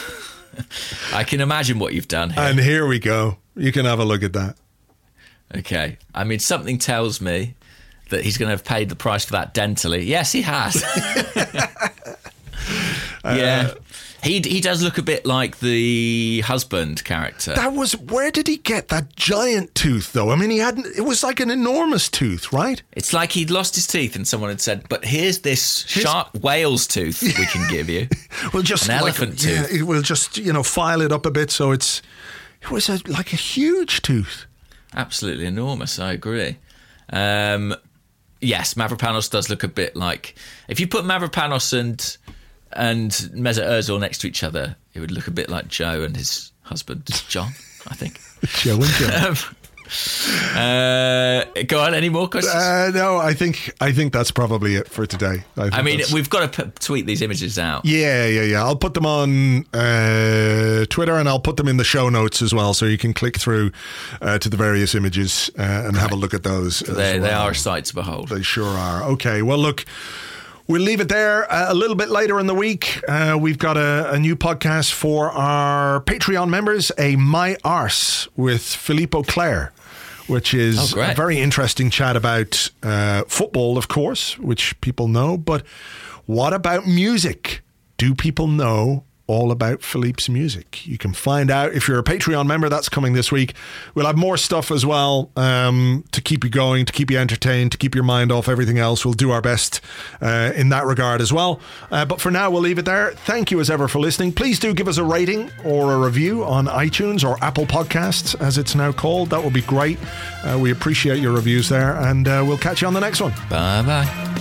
I can imagine what you've done here. And here we go. You can have a look at that. Okay. I mean, something tells me that he's going to have paid the price for that dentally. Yes, he has. yeah. Uh, He he does look a bit like the husband character. That was, where did he get that giant tooth, though? I mean, he hadn't, it was like an enormous tooth, right? It's like he'd lost his teeth and someone had said, but here's this his... shark whale's tooth we can give you. We'll just, an like, elephant tooth. Yeah, we'll just, you know, file it up a bit so it's, it was a, like a huge tooth. Absolutely enormous, I agree. Um, yes, Mavropanos does look a bit like, if you put Mavropanos and... and Mesut Ozil next to each other, it would look a bit like Joe and his husband, John, I think. Joe and John. um, uh, go on, any more questions? Uh, no, I think I think that's probably it for today. I, I mean, we've got to p- tweet these images out. Yeah, yeah, yeah. I'll put them on uh, Twitter and I'll put them in the show notes as well, so you can click through uh, to the various images uh, and right. have a look at those. They, well. they are a sight to behold. They sure are. Okay, well, look... We'll leave it there. Uh, a little bit later in the week, uh, we've got a, a new podcast for our Patreon members, a My Arse with Philippe Auclair, which is oh, a very interesting chat about uh, football, of course, which people know. But what about music? Do people know all about Philippe's music? You can find out if you're a Patreon member. That's coming this week. We'll have more stuff as well um, to keep you going, to keep you entertained, to keep your mind off everything else. We'll do our best uh, in that regard as well. Uh, but for now, we'll leave it there. Thank you as ever for listening. Please do give us a rating or a review on iTunes or Apple Podcasts, as it's now called. That would be great. Uh, we appreciate your reviews there, and uh, we'll catch you on the next one. Bye-bye.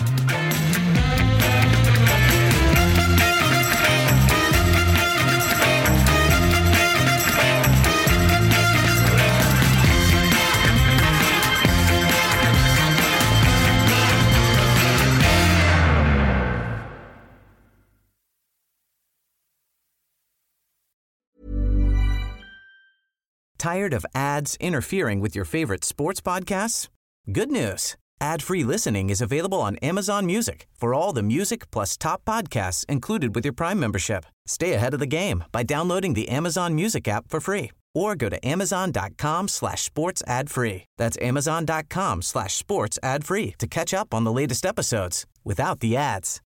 Tired of ads interfering with your favorite sports podcasts? Good news. Ad-free listening is available on Amazon Music for all the music plus top podcasts included with your Prime membership. Stay ahead of the game by downloading the Amazon Music app for free or go to amazon.com slash sports ad free. That's amazon.com slash sports ad free to catch up on the latest episodes without the ads.